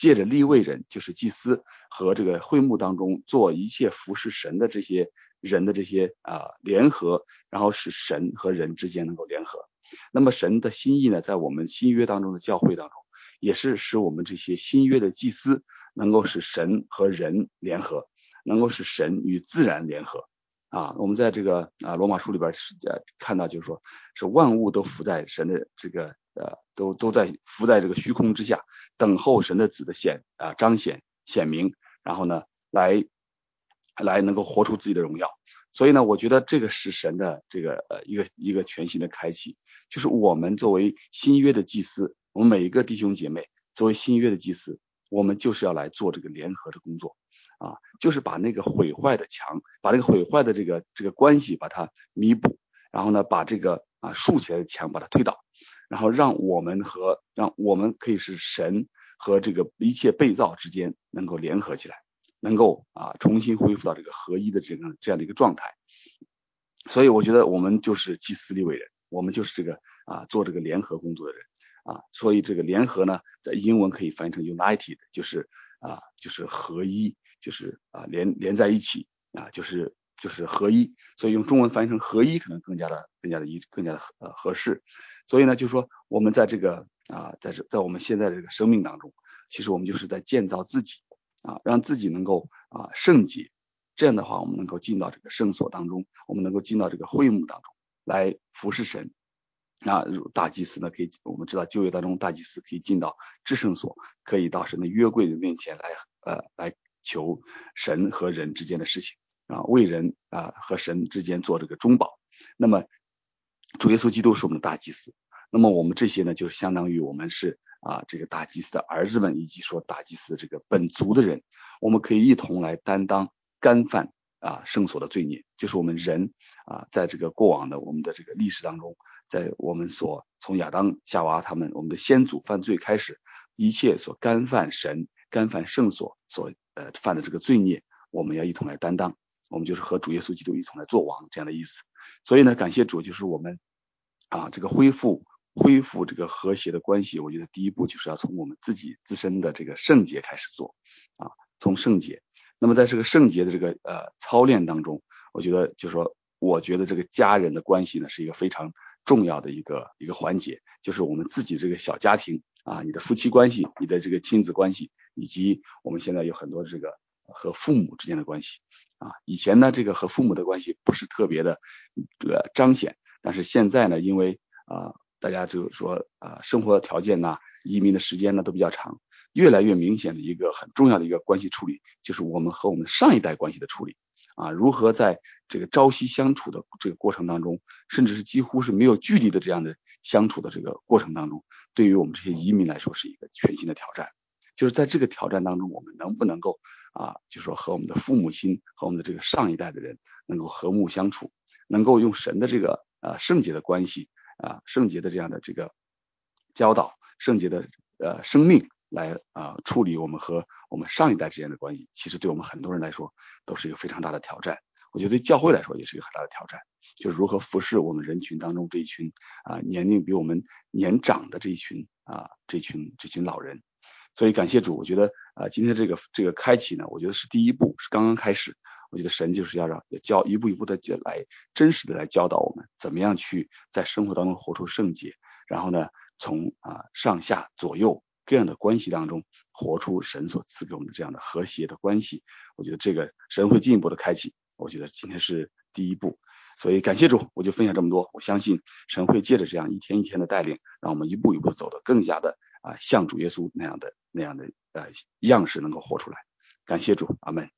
借着利未人就是祭司和这个会幕当中做一切服侍神的这些人的这些啊联合，然后使神和人之间能够联合。那么神的心意呢，在我们新约当中的教会当中，也是使我们这些新约的祭司能够使神和人联合，能够使神与自然联合啊。我们在这个啊罗马书里边是看到，就是说是万物都伏在神的这个呃都都在伏在这个虚空之下，等候神的子的显啊彰显显明，然后呢来来能够活出自己的荣耀。所以呢，我觉得这个是神的这个呃一个一个全新的开启，就是我们作为新约的祭司，我们每一个弟兄姐妹作为新约的祭司，我们就是要来做这个联合的工作啊，就是把那个毁坏的墙，把那个毁坏的这个这个关系把它弥补，然后呢把这个啊竖起来的墙把它推倒，然后让我们和让我们可以是神和这个一切被造之间能够联合起来，能够啊重新恢复到这个合一的这个这样的一个状态。所以我觉得我们就是祭司利未人，我们就是这个啊做这个联合工作的人啊。所以这个联合呢，在英文可以翻译成 united， 就是啊就是合一，就是啊连连在一起啊，就是就是合一。所以用中文翻译成合一可能更加的更加的一更加的呃合适。所以呢，就是说我们在这个啊在这在我们现在的这个生命当中，其实我们就是在建造自己啊，让自己能够啊圣洁。这样的话，我们能够进到这个圣所当中，我们能够进到这个会幕当中来服侍神。那大祭司呢，可以我们知道旧约当中大祭司可以进到至圣所，可以到神的约柜的面前来呃来求神和人之间的事情啊，为人啊和神之间做这个中保。那么主耶稣基督是我们的大祭司，那么我们这些呢，就是相当于我们是啊这个大祭司的儿子们，以及说大祭司的这个本族的人，我们可以一同来担当干犯啊圣所的罪孽，就是我们人啊在这个过往的我们的这个历史当中，在我们所从亚当夏娃他们我们的先祖犯罪开始，一切所干犯神干犯圣所所呃犯的这个罪孽，我们要一同来担当，我们就是和主耶稣基督一同来做王这样的意思。所以呢，感谢主，就是我们啊这个恢复恢复这个和谐的关系，我觉得第一步就是要从我们自己自身的这个圣洁开始做啊，从圣洁。那么在这个圣洁的这个呃操练当中，我觉得就是说，我觉得这个家人的关系呢是一个非常重要的一个一个环节，就是我们自己这个小家庭啊，你的夫妻关系，你的这个亲子关系，以及我们现在有很多这个和父母之间的关系啊。以前呢，这个和父母的关系不是特别的这个彰显，但是现在呢，因为啊大家就是说啊生活的条件呐，移民的时间呢都比较长。越来越明显的一个很重要的一个关系处理，就是我们和我们上一代关系的处理啊，如何在这个朝夕相处的这个过程当中，甚至是几乎是没有距离的这样的相处的这个过程当中，对于我们这些移民来说是一个全新的挑战。就是在这个挑战当中，我们能不能够啊，就是说和我们的父母亲和我们的这个上一代的人能够和睦相处，能够用神的这个啊圣洁的关系啊圣洁的这样的这个教导，圣洁的呃生命。来啊、呃、处理我们和我们上一代之间的关系，其实对我们很多人来说都是一个非常大的挑战。我觉得对教会来说也是一个很大的挑战，就是如何服侍我们人群当中这一群啊、呃、年龄比我们年长的这一群啊、呃、这群这群老人。所以感谢主，我觉得啊、呃、今天这个这个开启呢，我觉得是第一步，是刚刚开始。我觉得神就是要让教一步一步的来真实的来教导我们，怎么样去在生活当中活出圣洁，然后呢从啊、呃、上下左右这样的关系当中活出神所赐给我们的这样的和谐的关系。我觉得这个神会进一步的开启，我觉得今天是第一步。所以感谢主，我就分享这么多。我相信神会借着这样一天一天的带领，让我们一步一步走得更加的啊像主耶稣那样的那样的呃样式能够活出来。感谢主，阿们。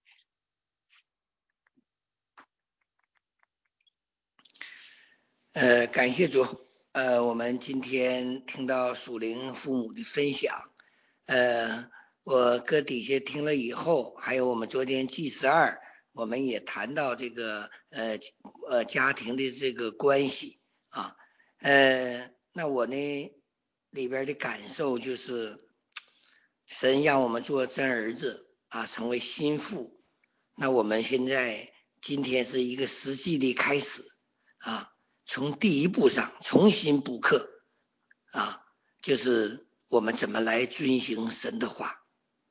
呃，感谢主。呃，我们今天听到属灵父母的分享，呃，我搁底下听了以后，还有我们昨天祭司二，我们也谈到这个呃呃家庭的这个关系啊，呃，那我呢里边的感受就是，神让我们做真儿子啊，成为心腹，那我们现在今天是一个实际的开始啊。从第一步上重新补课啊，就是我们怎么来遵行神的话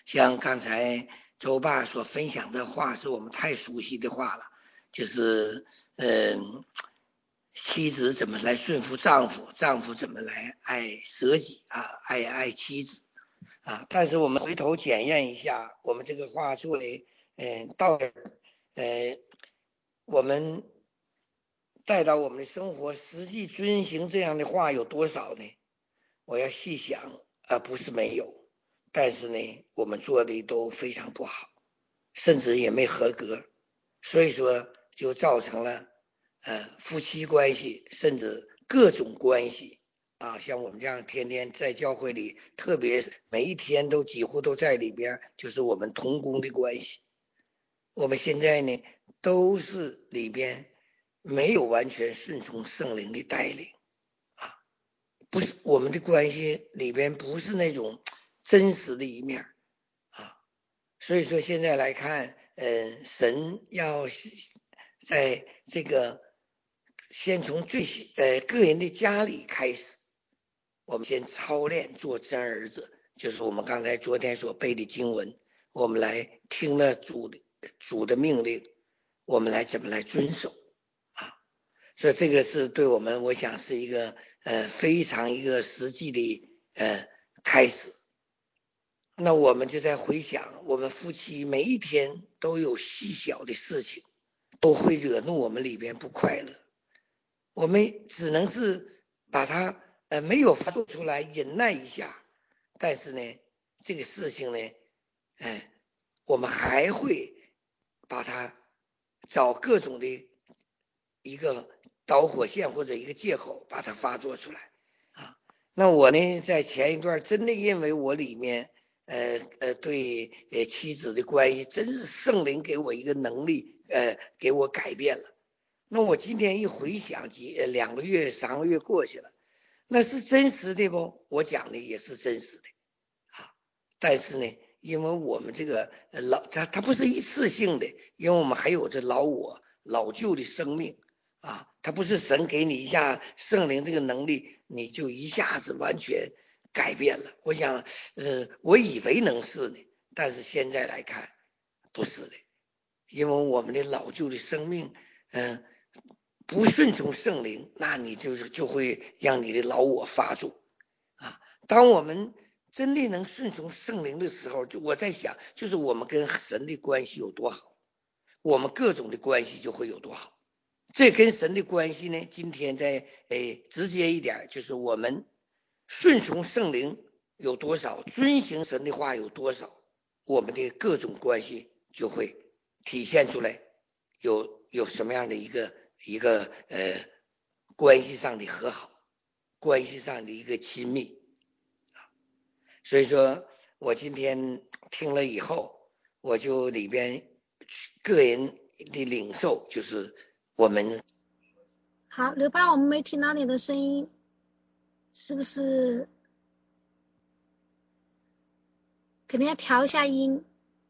像刚才周爸所分享的话，是我们太熟悉的话了，就是嗯，妻子怎么来顺服丈夫，丈夫怎么来爱舍己啊，爱爱妻子啊。但是我们回头检验一下，我们这个话做的，嗯，到底呃，我们带到我们的生活，实际遵行这样的话有多少呢？我要细想，而、呃、不是没有，但是呢，我们做的都非常不好，甚至也没合格，所以说就造成了呃夫妻关系，甚至各种关系啊，像我们这样天天在教会里，特别每一天都几乎都在里边，就是我们同工的关系。我们现在呢，都是里边没有完全顺从圣灵的带领啊，不是我们的关系里边不是那种真实的一面啊，所以说现在来看，呃，神要在这个先从最呃个人的家里开始，我们先操练做真儿子，就是我们刚才昨天所背的经文，我们来听了主的主的命令，我们来怎么来遵守啊？所以这个是对我们，我想是一个呃非常一个实际的呃开始。那我们就在回想，我们夫妻每一天都有细小的事情，都会惹怒我们里边不快乐，我们只能是把它呃没有发作出来，忍耐一下。但是呢，这个事情呢，哎，我们还会把它找各种的一个导火线或者一个借口把它发作出来啊。那我呢，在前一段真的因为我里面呃呃对呃妻子的关系，真是圣灵给我一个能力，呃给我改变了。那我今天一回想，几两个月三个月过去了，那是真实的不？我讲的也是真实的啊。但是呢，因为我们这个老它它不是一次性的，因为我们还有这老我老旧的生命啊，它不是神给你一下圣灵这个能力，你就一下子完全改变了。我想，呃，我以为能是呢，但是现在来看不是的，因为我们的老旧的生命，嗯、呃。不顺从圣灵，那你就是就会让你的老我发作啊。当我们真的能顺从圣灵的时候，就我在想，就是我们跟神的关系有多好，我们各种的关系就会有多好。这跟神的关系呢，今天在诶直接一点，就是我们顺从圣灵有多少，遵行神的话有多少，我们的各种关系就会体现出来，有有什么样的一个。一个呃关系上的和好，关系上的一个亲密，所以说我今天听了以后，我就里边个人的领受就是我们好，刘爸，我们没听到你的声音，是不是肯定要调一下音？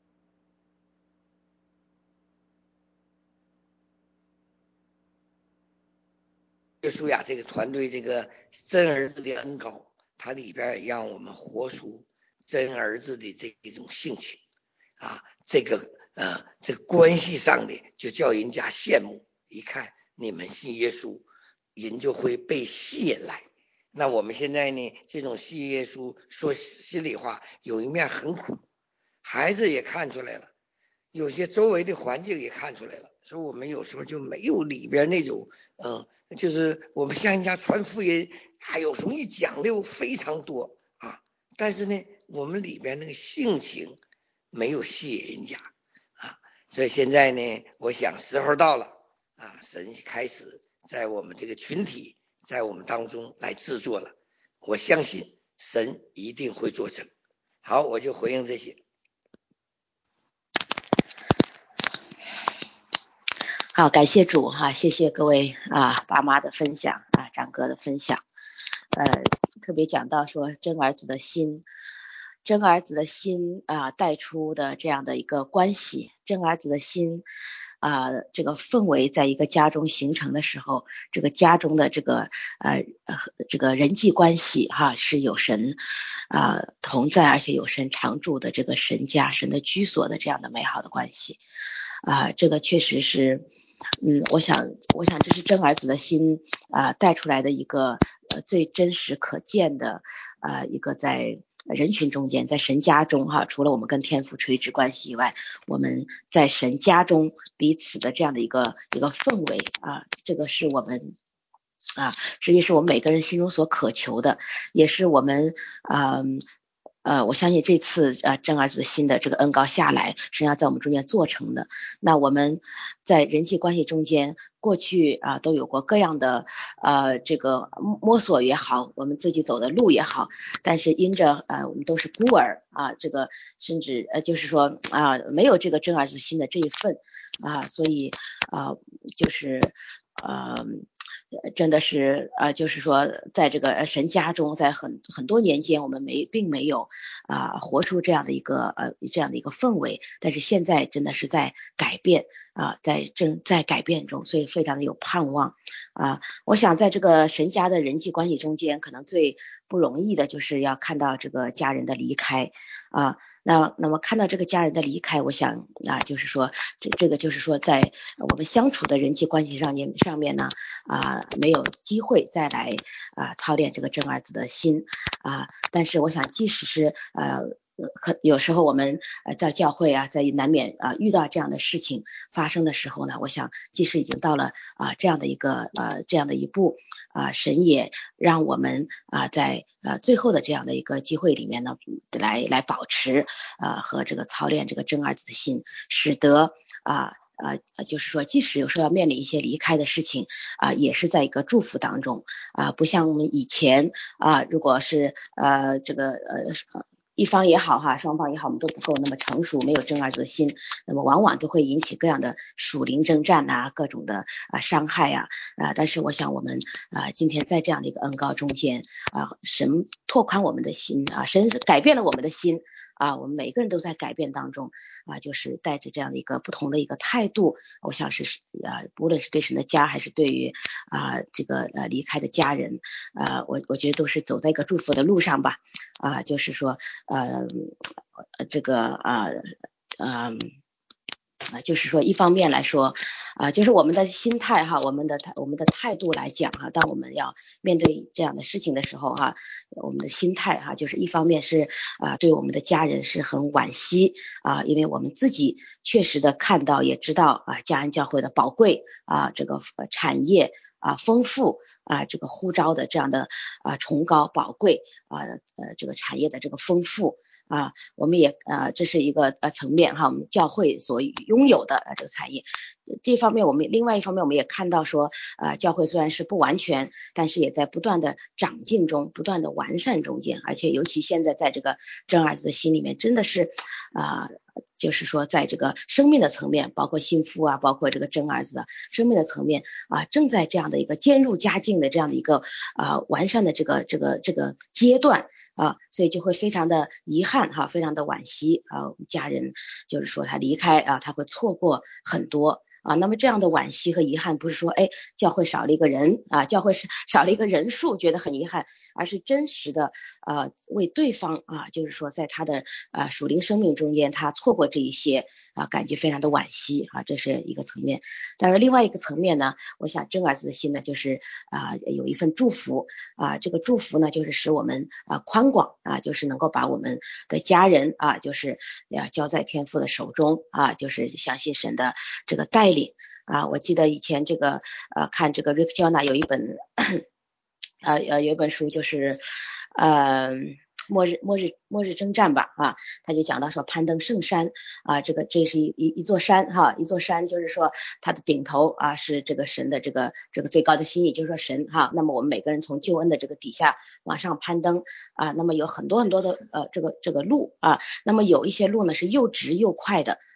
约书亚这个团队这个真儿子的恩膏，它里边也让我们活出真儿子的这一种性情啊，这个呃这个关系上的就叫人家羡慕，一看你们信耶稣，人就会被吸引来。那我们现在呢，这种信耶稣，说心里话，有一面很苦，孩子也看出来了，有些周围的环境也看出来了，所以我们有时候就没有里边那种嗯。就是我们向人家传福音，还有什么一讲究非常多啊，但是呢，我们里边那个性情没有吸引人家啊，所以现在呢，我想时候到了啊，神开始在我们这个群体，在我们当中来制作了，我相信神一定会做成。好，我就回应这些。 好，感谢主哈，谢谢各位啊爸妈的分享啊，长哥的分享，呃，特别讲到说真儿子的心，真儿子的心啊带出的这样的一个关系，真儿子的心啊、呃、这个氛围在一个家中形成的时候，这个家中的这个呃呃这个人际关系哈是有神啊、呃、同在，而且有神常住的这个神家神的居所的这样的美好的关系啊、呃、这个确实是嗯我想我想这是真儿子的心啊、呃、带出来的一个呃最真实可见的啊、呃、一个在人群中间，在神家中哈，除了我们跟天父垂直关系以外，我们在神家中彼此的这样的一个一个氛围啊，这个是我们啊，实际是我们每个人心中所渴求的，也是我们啊呃，我相信这次呃真儿子新的这个恩膏下来，实际上在我们中间做成的。那我们在人际关系中间，过去啊、呃、都有过各样的呃这个摸索也好，我们自己走的路也好，但是因着呃我们都是孤儿啊，这个甚至呃就是说啊、呃、没有这个真儿子新的这一份啊，所以啊、呃、就是呃。真的是呃，就是说，在这个神家中，在很很多年间，我们没并没有啊、呃、活出这样的一个呃这样的一个氛围，但是现在真的是在改变啊、呃，在正在改变中，所以非常的有盼望啊、呃。我想在这个神家的人际关系中间，可能最不容易的就是要看到这个家人的离开啊。那那么看到这个家人的离开，我想啊，就是说这这个就是说在我们相处的人际关系上面上面呢啊，没有机会再来啊操练这个真儿子的心啊。但是我想，即使是呃。可有时候我们呃在教会啊，在难免啊遇到这样的事情发生的时候呢，我想即使已经到了啊这样的一个呃这样的一步啊，神也让我们啊在呃最后的这样的一个机会里面呢，来来保持啊和这个操练这个真儿子的心，使得啊。呃，就是说，即使有时候要面临一些离开的事情啊、呃，也是在一个祝福当中啊、呃，不像我们以前啊、呃，如果是呃这个呃一方也好哈，双方也好，我们都不够那么成熟，没有真儿子的心，那么往往都会引起各样的属灵征战呐、各种的啊、呃、伤害啊啊、呃。但是我想我们啊、呃、今天在这样的一个恩膏中间啊、呃，神拓宽我们的心啊，神改变了我们的心。啊，我们每个人都在改变当中啊，就是带着这样的一个不同的一个态度，我想是啊，不论是对神的家，还是对于啊这个呃离开的家人，啊，我我觉得都是走在一个祝福的路上吧，啊，就是说呃这个啊嗯。啊，就是说，一方面来说，啊，就是我们的心态哈，我们的我们的态度来讲哈，当我们要面对这样的事情的时候哈，我们的心态哈，就是一方面是啊，对我们的家人是很惋惜啊，因为我们自己确实的看到也知道啊，家恩教会的宝贵啊，这个产业啊丰富啊，这个呼召的这样的啊崇高宝贵啊呃这个产业的这个丰富。啊，我们也呃，这是一个呃层面哈，我们教会所拥有的呃这个产业，这方面我们另外一方面我们也看到说，呃，教会虽然是不完全，但是也在不断的长进中，不断的完善中间，而且尤其现在在这个真儿子的心里面，真的是啊、呃，就是说在这个生命的层面，包括幸福啊，包括这个真儿子的生命的层面啊、呃，正在这样的一个渐入佳境的这样的一个啊、呃、完善的这个这个这个阶段。啊，所以就会非常的遗憾哈，非常的惋惜啊，家人就是说他离开啊，他会错过很多啊。那么这样的惋惜和遗憾，不是说哎教会少了一个人啊，教会是少了一个人数觉得很遗憾，而是真实的啊为对方啊，就是说在他的啊属灵生命中间，他错过这一些啊，感觉非常的惋惜啊，这是一个层面。但是另外一个层面呢，我想真儿子的心呢，就是啊有一份祝福啊，这个祝福呢，就是使我们啊宽广啊，就是能够把我们的家人啊，就是要交在天父的手中啊，就是相信神的这个带领啊。我记得以前这个呃看这个 Rick Joyner 有一本呃呃有一本书就是呃。末日末日末日征战吧啊，他就讲到说攀登圣山啊，这个这是一一一座山哈，一座山就是说它的顶头啊是这个神的这个这个最高的心意，就是说神哈，那么我们每个人从救恩的这个底下往上攀登啊，那么有很多很多的呃这个这个路啊，那么有一些路呢是又直又快的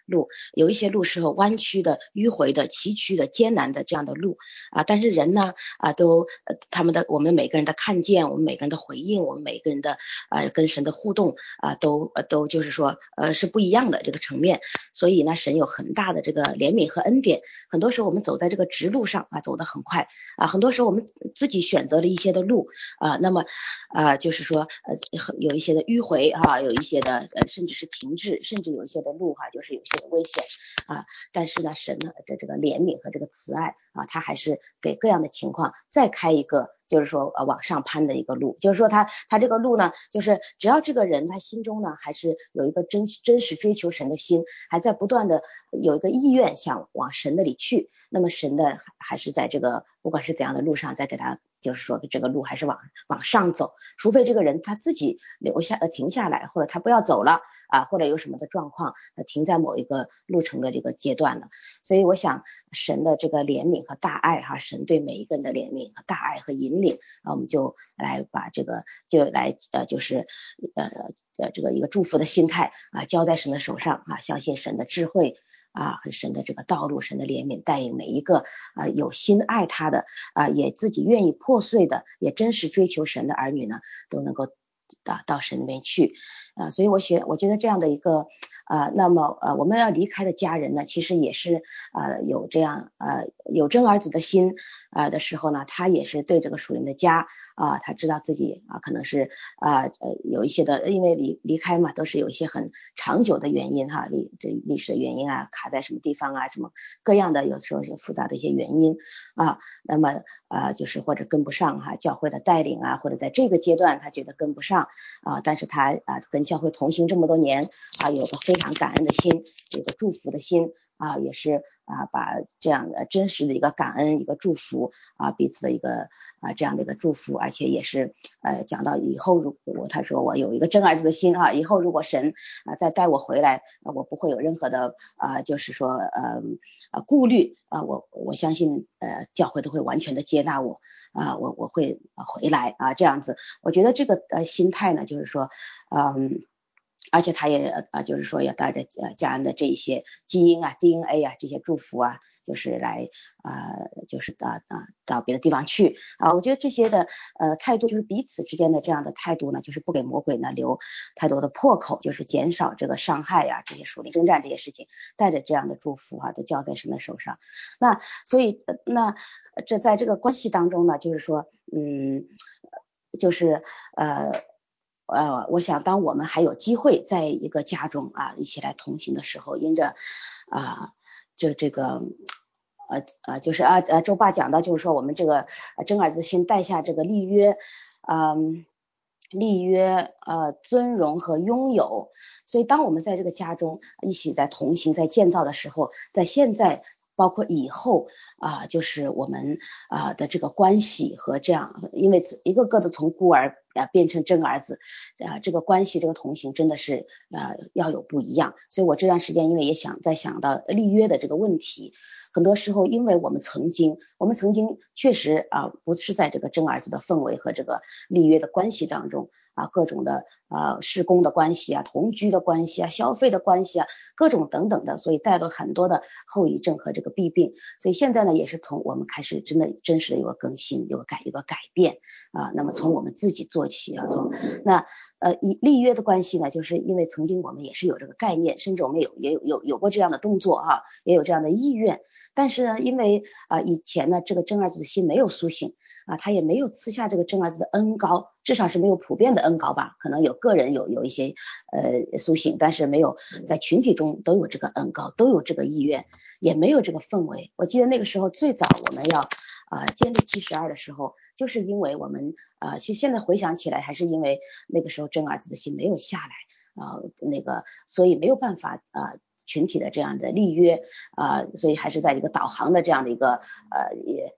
路，有一些路是弯曲的、迂回的、崎岖的、艰难的这样的路啊，但是人呢啊都呃他们的我们每个人的看见，我们每个人的回应，我们每个人的呃跟神的互动啊都呃都就是说呃是不一样的这个层面，所以呢神有很大的这个怜悯和恩典，很多时候我们走在这个直路上啊走得很快啊，很多时候我们自己选择了一些的路啊，那么啊就是说呃有一些的迂回啊，有一些的呃甚至是停滞，甚至有一些的路哈、啊、就是有些的危险啊，但是呢神呢的这个怜悯和这个慈爱啊，他还是给各样的情况再开一个就是说呃往上攀的一个路，就是说他他这个路呢，就是只要这个人他心中呢还是有一个真真实追求神的心，还在不断的有一个意愿想往神那里去，那么神的还是在这个不管是怎样的路上再给他就是说这个路还是往往上走，除非这个人他自己留下呃停下来，或者他不要走了啊，或者有什么的状况呃停在某一个路程的这个阶段了。所以我想神的这个怜悯和大爱哈，神对每一个人的怜悯和大爱和引领啊，我们就来把这个就来呃就是呃呃这个一个祝福的心态啊交在神的手上啊，相信神的智慧啊和神的这个道路，神的怜悯带领每一个啊有心爱他的啊也自己愿意破碎的也真实追求神的儿女呢，都能够到到神那边去啊，所以我觉我觉得这样的一个啊，那么呃我们要离开的家人呢，其实也是呃有这样呃有真儿子的心啊、呃、的时候呢，他也是对这个属灵的家啊、呃，他知道自己啊、呃、可能是啊 呃, 呃有一些的，因为离离开嘛，都是有一些很长久的原因哈，历这历史的原因啊，卡在什么地方啊，什么各样的有时候复杂的一些原因啊，那么啊、呃、就是或者跟不上哈教会的带领啊，或者在这个阶段他觉得跟不上啊，但是他啊跟教会同行这么多年啊，有个非常感恩的心，有个祝福的心啊，也是啊把这样的真实的一个感恩一个祝福啊彼此的一个啊这样的一个祝福，而且也是呃讲到以后如果他说我有一个真儿子的心啊，以后如果神啊再带我回来，啊、我不会有任何的啊就是说呃啊顾虑啊，我我相信呃教会都会完全的接纳我啊，我我会回来啊这样子，我觉得这个呃心态呢，就是说嗯。而且他也啊，就是说要带着呃家人的这一些基因啊、D N A 啊这些祝福啊，就是来啊、呃，就是啊啊到别的地方去啊。我觉得这些的呃态度，就是彼此之间的这样的态度呢，就是不给魔鬼呢留太多的破口，就是减少这个伤害呀、啊，这些属灵征战这些事情，带着这样的祝福啊，都交在神的手上。那所以那这在这个关系当中呢，就是说嗯，就是呃。呃，我想当我们还有机会在一个家中啊一起来同行的时候，因着啊就这个呃呃就是啊呃周爸讲到就是说我们这个真儿子心带下这个立约，嗯。立约呃尊荣和拥有，所以当我们在这个家中一起在同行在建造的时候，在现在包括以后啊、呃，就是我们啊、呃、的这个关系和这样，因为一个个的从孤儿啊、呃、变成真儿子啊、呃，这个关系这个同行真的是呃要有不一样。所以我这段时间因为也想在想到立约的这个问题。很多时候，因为我们曾经，我们曾经确实啊，不是在这个真儿子的氛围和这个立约的关系当中啊，各种的啊事工的关系啊，同居的关系啊，消费的关系啊，各种等等的，所以带了很多的后遗症和这个弊病。所以现在呢，也是从我们开始真的真实的有个更新，有个改，有个改变啊。那么从我们自己做起啊，从那呃以立约的关系呢，就是因为曾经我们也是有这个概念，甚至我们有也有有有过这样的动作哈、啊，也有这样的意愿。但是呢，因为啊、呃、以前呢这个真儿子的心没有苏醒啊，他也没有赐下这个真儿子的恩膏，至少是没有普遍的恩膏吧，可能有个人有有一些呃苏醒，但是没有在群体中都有这个恩膏，都有这个意愿，也没有这个氛围。我记得那个时候最早我们要啊、呃、建立七十二的时候，就是因为我们啊、呃、其实现在回想起来，还是因为那个时候真儿子的心没有下来啊、呃、那个，所以没有办法啊。呃群体的这样的立约啊、呃，所以还是在一个导航的这样的一个呃也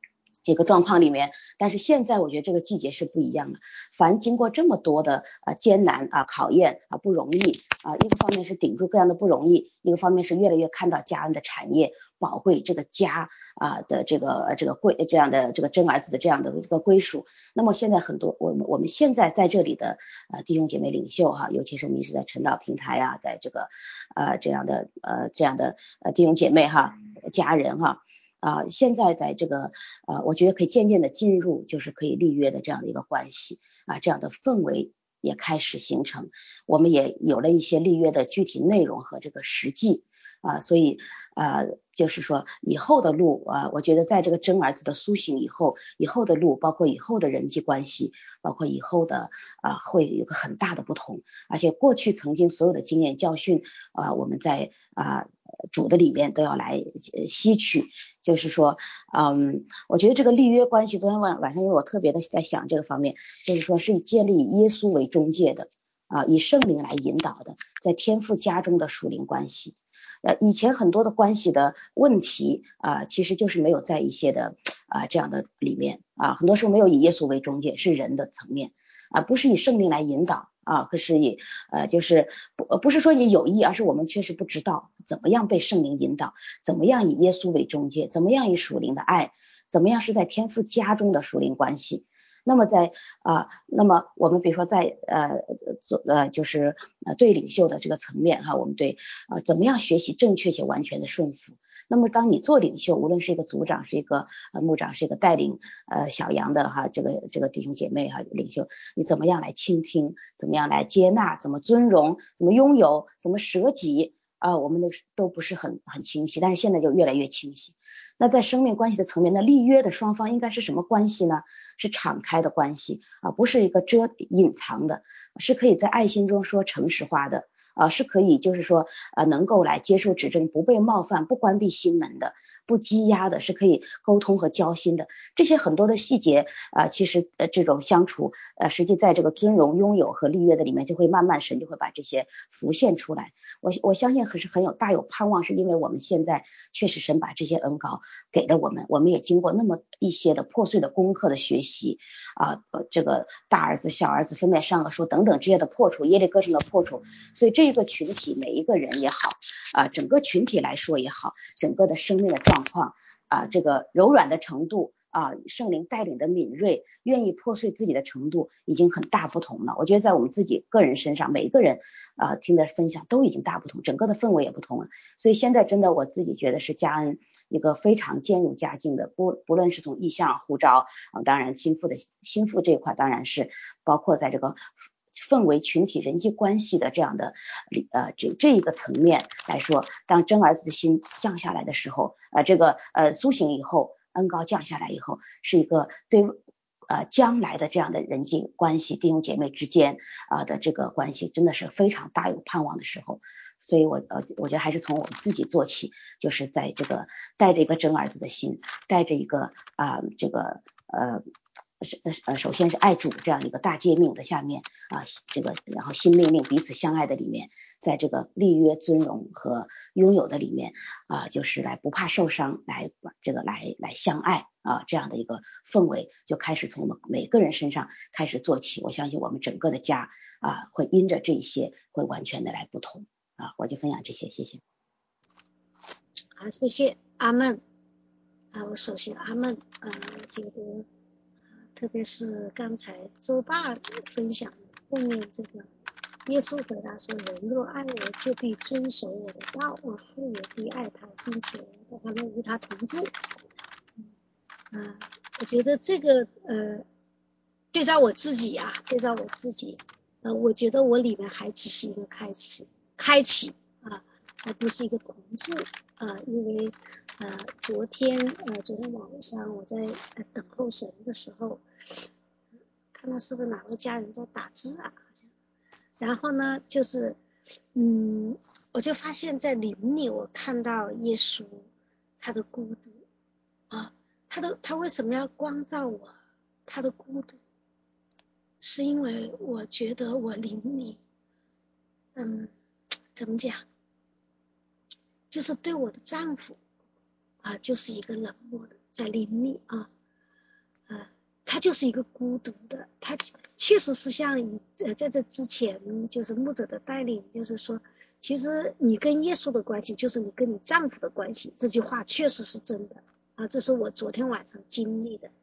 一个状况里面，但是现在我觉得这个季节是不一样的。凡经过这么多的呃艰难啊考验啊不容易啊，一个方面是顶住各样的不容易，一个方面是越来越看到家恩的产业宝贵这个家啊的这个这个归这样的这个真儿子的这样的这个归属。那么现在很多我们我们现在在这里的呃弟兄姐妹领袖哈、啊，尤其是我们一直在晨祷平台啊，在这个呃这样的呃这样的呃弟兄姐妹哈、家人哈。啊，现在在这个呃，我觉得可以渐渐的进入，就是可以立约的这样的一个关系啊，这样的氛围也开始形成，我们也有了一些立约的具体内容和这个实际啊，所以啊，就是说以后的路啊，我觉得在这个真儿子的苏醒以后，以后的路，包括以后的人际关系，包括以后的啊，会有个很大的不同，而且过去曾经所有的经验教训啊，我们在啊主的里面都要来吸取。就是说，嗯，我觉得这个立约关系，昨天晚晚上因为我特别的在想这个方面，就是说是以建立以耶稣为中介的啊，以圣灵来引导的，在天父家中的属灵关系。呃，以前很多的关系的问题啊，其实就是没有在一些的啊这样的里面啊，很多时候没有以耶稣为中介，是人的层面啊，不是以圣灵来引导。啊，可是也呃，就是不不是说你有意，而是我们确实不知道怎么样被圣灵引导，怎么样以耶稣为中介，怎么样以属灵的爱，怎么样是在天父家中的属灵关系。那么在啊、呃，那么我们比如说在呃做呃就是呃对领袖的这个层面哈，我们对啊、呃、怎么样学习正确且完全的顺服。那么当你做领袖，无论是一个组长，是一个呃牧长，是一个带领呃小羊的哈这个这个弟兄姐妹哈领袖，你怎么样来倾听，怎么样来接纳，怎么尊荣，怎么拥有，怎么舍己啊、呃，我们都都不是很很清晰，但是现在就越来越清晰。那在生命关系的层面，那立约的双方应该是什么关系呢？是敞开的关系啊，不是一个遮隐藏的，是可以在爱心中说诚实话的。啊，是可以，就是说，呃，能够来接受指正，不被冒犯，不关闭心门的，不积压的，是可以沟通和交心的。这些很多的细节啊、呃，其实呃这种相处，呃，实际在这个尊荣、拥有和立约的里面，就会慢慢神就会把这些浮现出来。我我相信很是很有大有盼望，是因为我们现在确实神把这些恩膏给了我们，我们也经过那么一些的破碎的功课的学习啊、呃，这个大儿子、小儿子分别上个书等等这些的破除，耶利哥城的破除，所以这一个群体每一个人也好啊、呃，整个群体来说也好，整个的生命的状况啊、呃，这个柔软的程度啊，圣灵带领的敏锐，愿意破碎自己的程度已经很大不同了。我觉得在我们自己个人身上，每一个人啊、呃、听的分享都已经大不同，整个的氛围也不同了。所以现在真的我自己觉得是加恩一个非常渐入佳境的，不不论是从意向呼召啊、呃，当然心腹的心腹这一块当然是包括在这个氛围群体人际关系的这样的呃这这一个层面来说，当真儿子的心降下来的时候，呃这个呃苏醒以后，恩膏降下来以后，是一个对呃将来的这样的人际关系，弟兄姐妹之间啊、呃、的这个关系真的是非常大有盼望的时候。所以我呃我觉得还是从我们自己做起，就是在这个带着一个真儿子的心，带着一个啊、呃、这个呃呃首先是爱主这样一个大诫命的下面啊、呃、这个然后新命令彼此相爱的里面，在这个立约尊荣和拥有的里面啊、呃、就是来不怕受伤，来这个来来相爱啊、呃、这样的一个氛围就开始从我们每个人身上开始做起。我相信我们整个的家啊、呃、会因着这一些会完全的来不同。啊，我就分享这些，谢谢。 好，谢谢阿门。啊，我首先阿门，啊，我觉得，特别是刚才周爸分享的后面这个，耶稣回答说：“人若爱我，就必遵守我的道，我父也必爱他，并且我还能与他同住。”啊，我觉得这个呃，对照我自己啊，对照我自己，呃，我觉得我里面还只是一个开启。开启啊，还不是一个同住啊，因为呃昨天呃昨天晚上我在呃等候神的时候，看到是不是哪位家人在打字啊，好像，然后呢就是嗯，我就发现在灵里我看到耶稣他的孤独啊，他的他为什么要光照我？他的孤独是因为我觉得我灵里嗯。怎么讲？就是对我的丈夫啊，就是一个冷漠的，在灵里啊， 他就是一个孤独的，他确实是像呃在这之前就是牧者的带领，就是说其实你跟耶稣的关系就是你跟你丈夫的关系，这句话确实是真的啊，这是我昨天晚上经历的。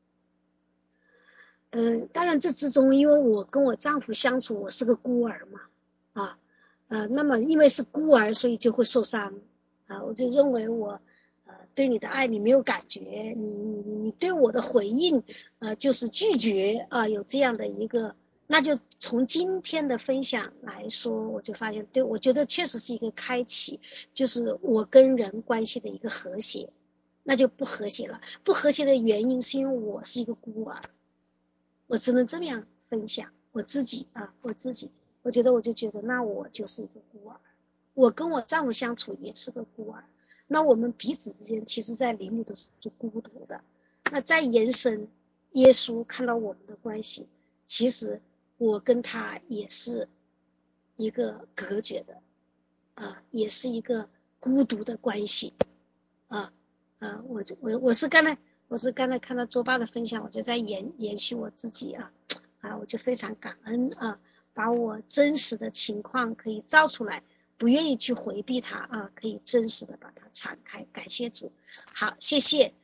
嗯，当然这之中因为我跟我丈夫相处，我是个孤儿嘛啊呃那么因为是孤儿，所以就会受伤啊，我就认为我呃对你的爱你没有感觉，你你你对我的回应呃就是拒绝啊，有这样的一个，那就从今天的分享来说，我就发现对我觉得确实是一个开启，就是我跟人关系的一个和谐，那就不和谐了。不和谐的原因是因为我是一个孤儿，我只能这么样分享我自己啊，我自己，我觉得我就觉得那我就是一个孤儿，我跟我丈夫相处也是个孤儿，那我们彼此之间其实在灵里都是孤独的。那再延伸，耶稣看到我们的关系，其实我跟他也是一个隔绝的啊，也是一个孤独的关系啊啊，我我我是刚才我是刚才看到周爸的分享，我就在延延续我自己啊啊，我就非常感恩啊，把我真实的情况可以照出来，不愿意去回避它啊，可以真实的把它敞开，感谢主。好，谢谢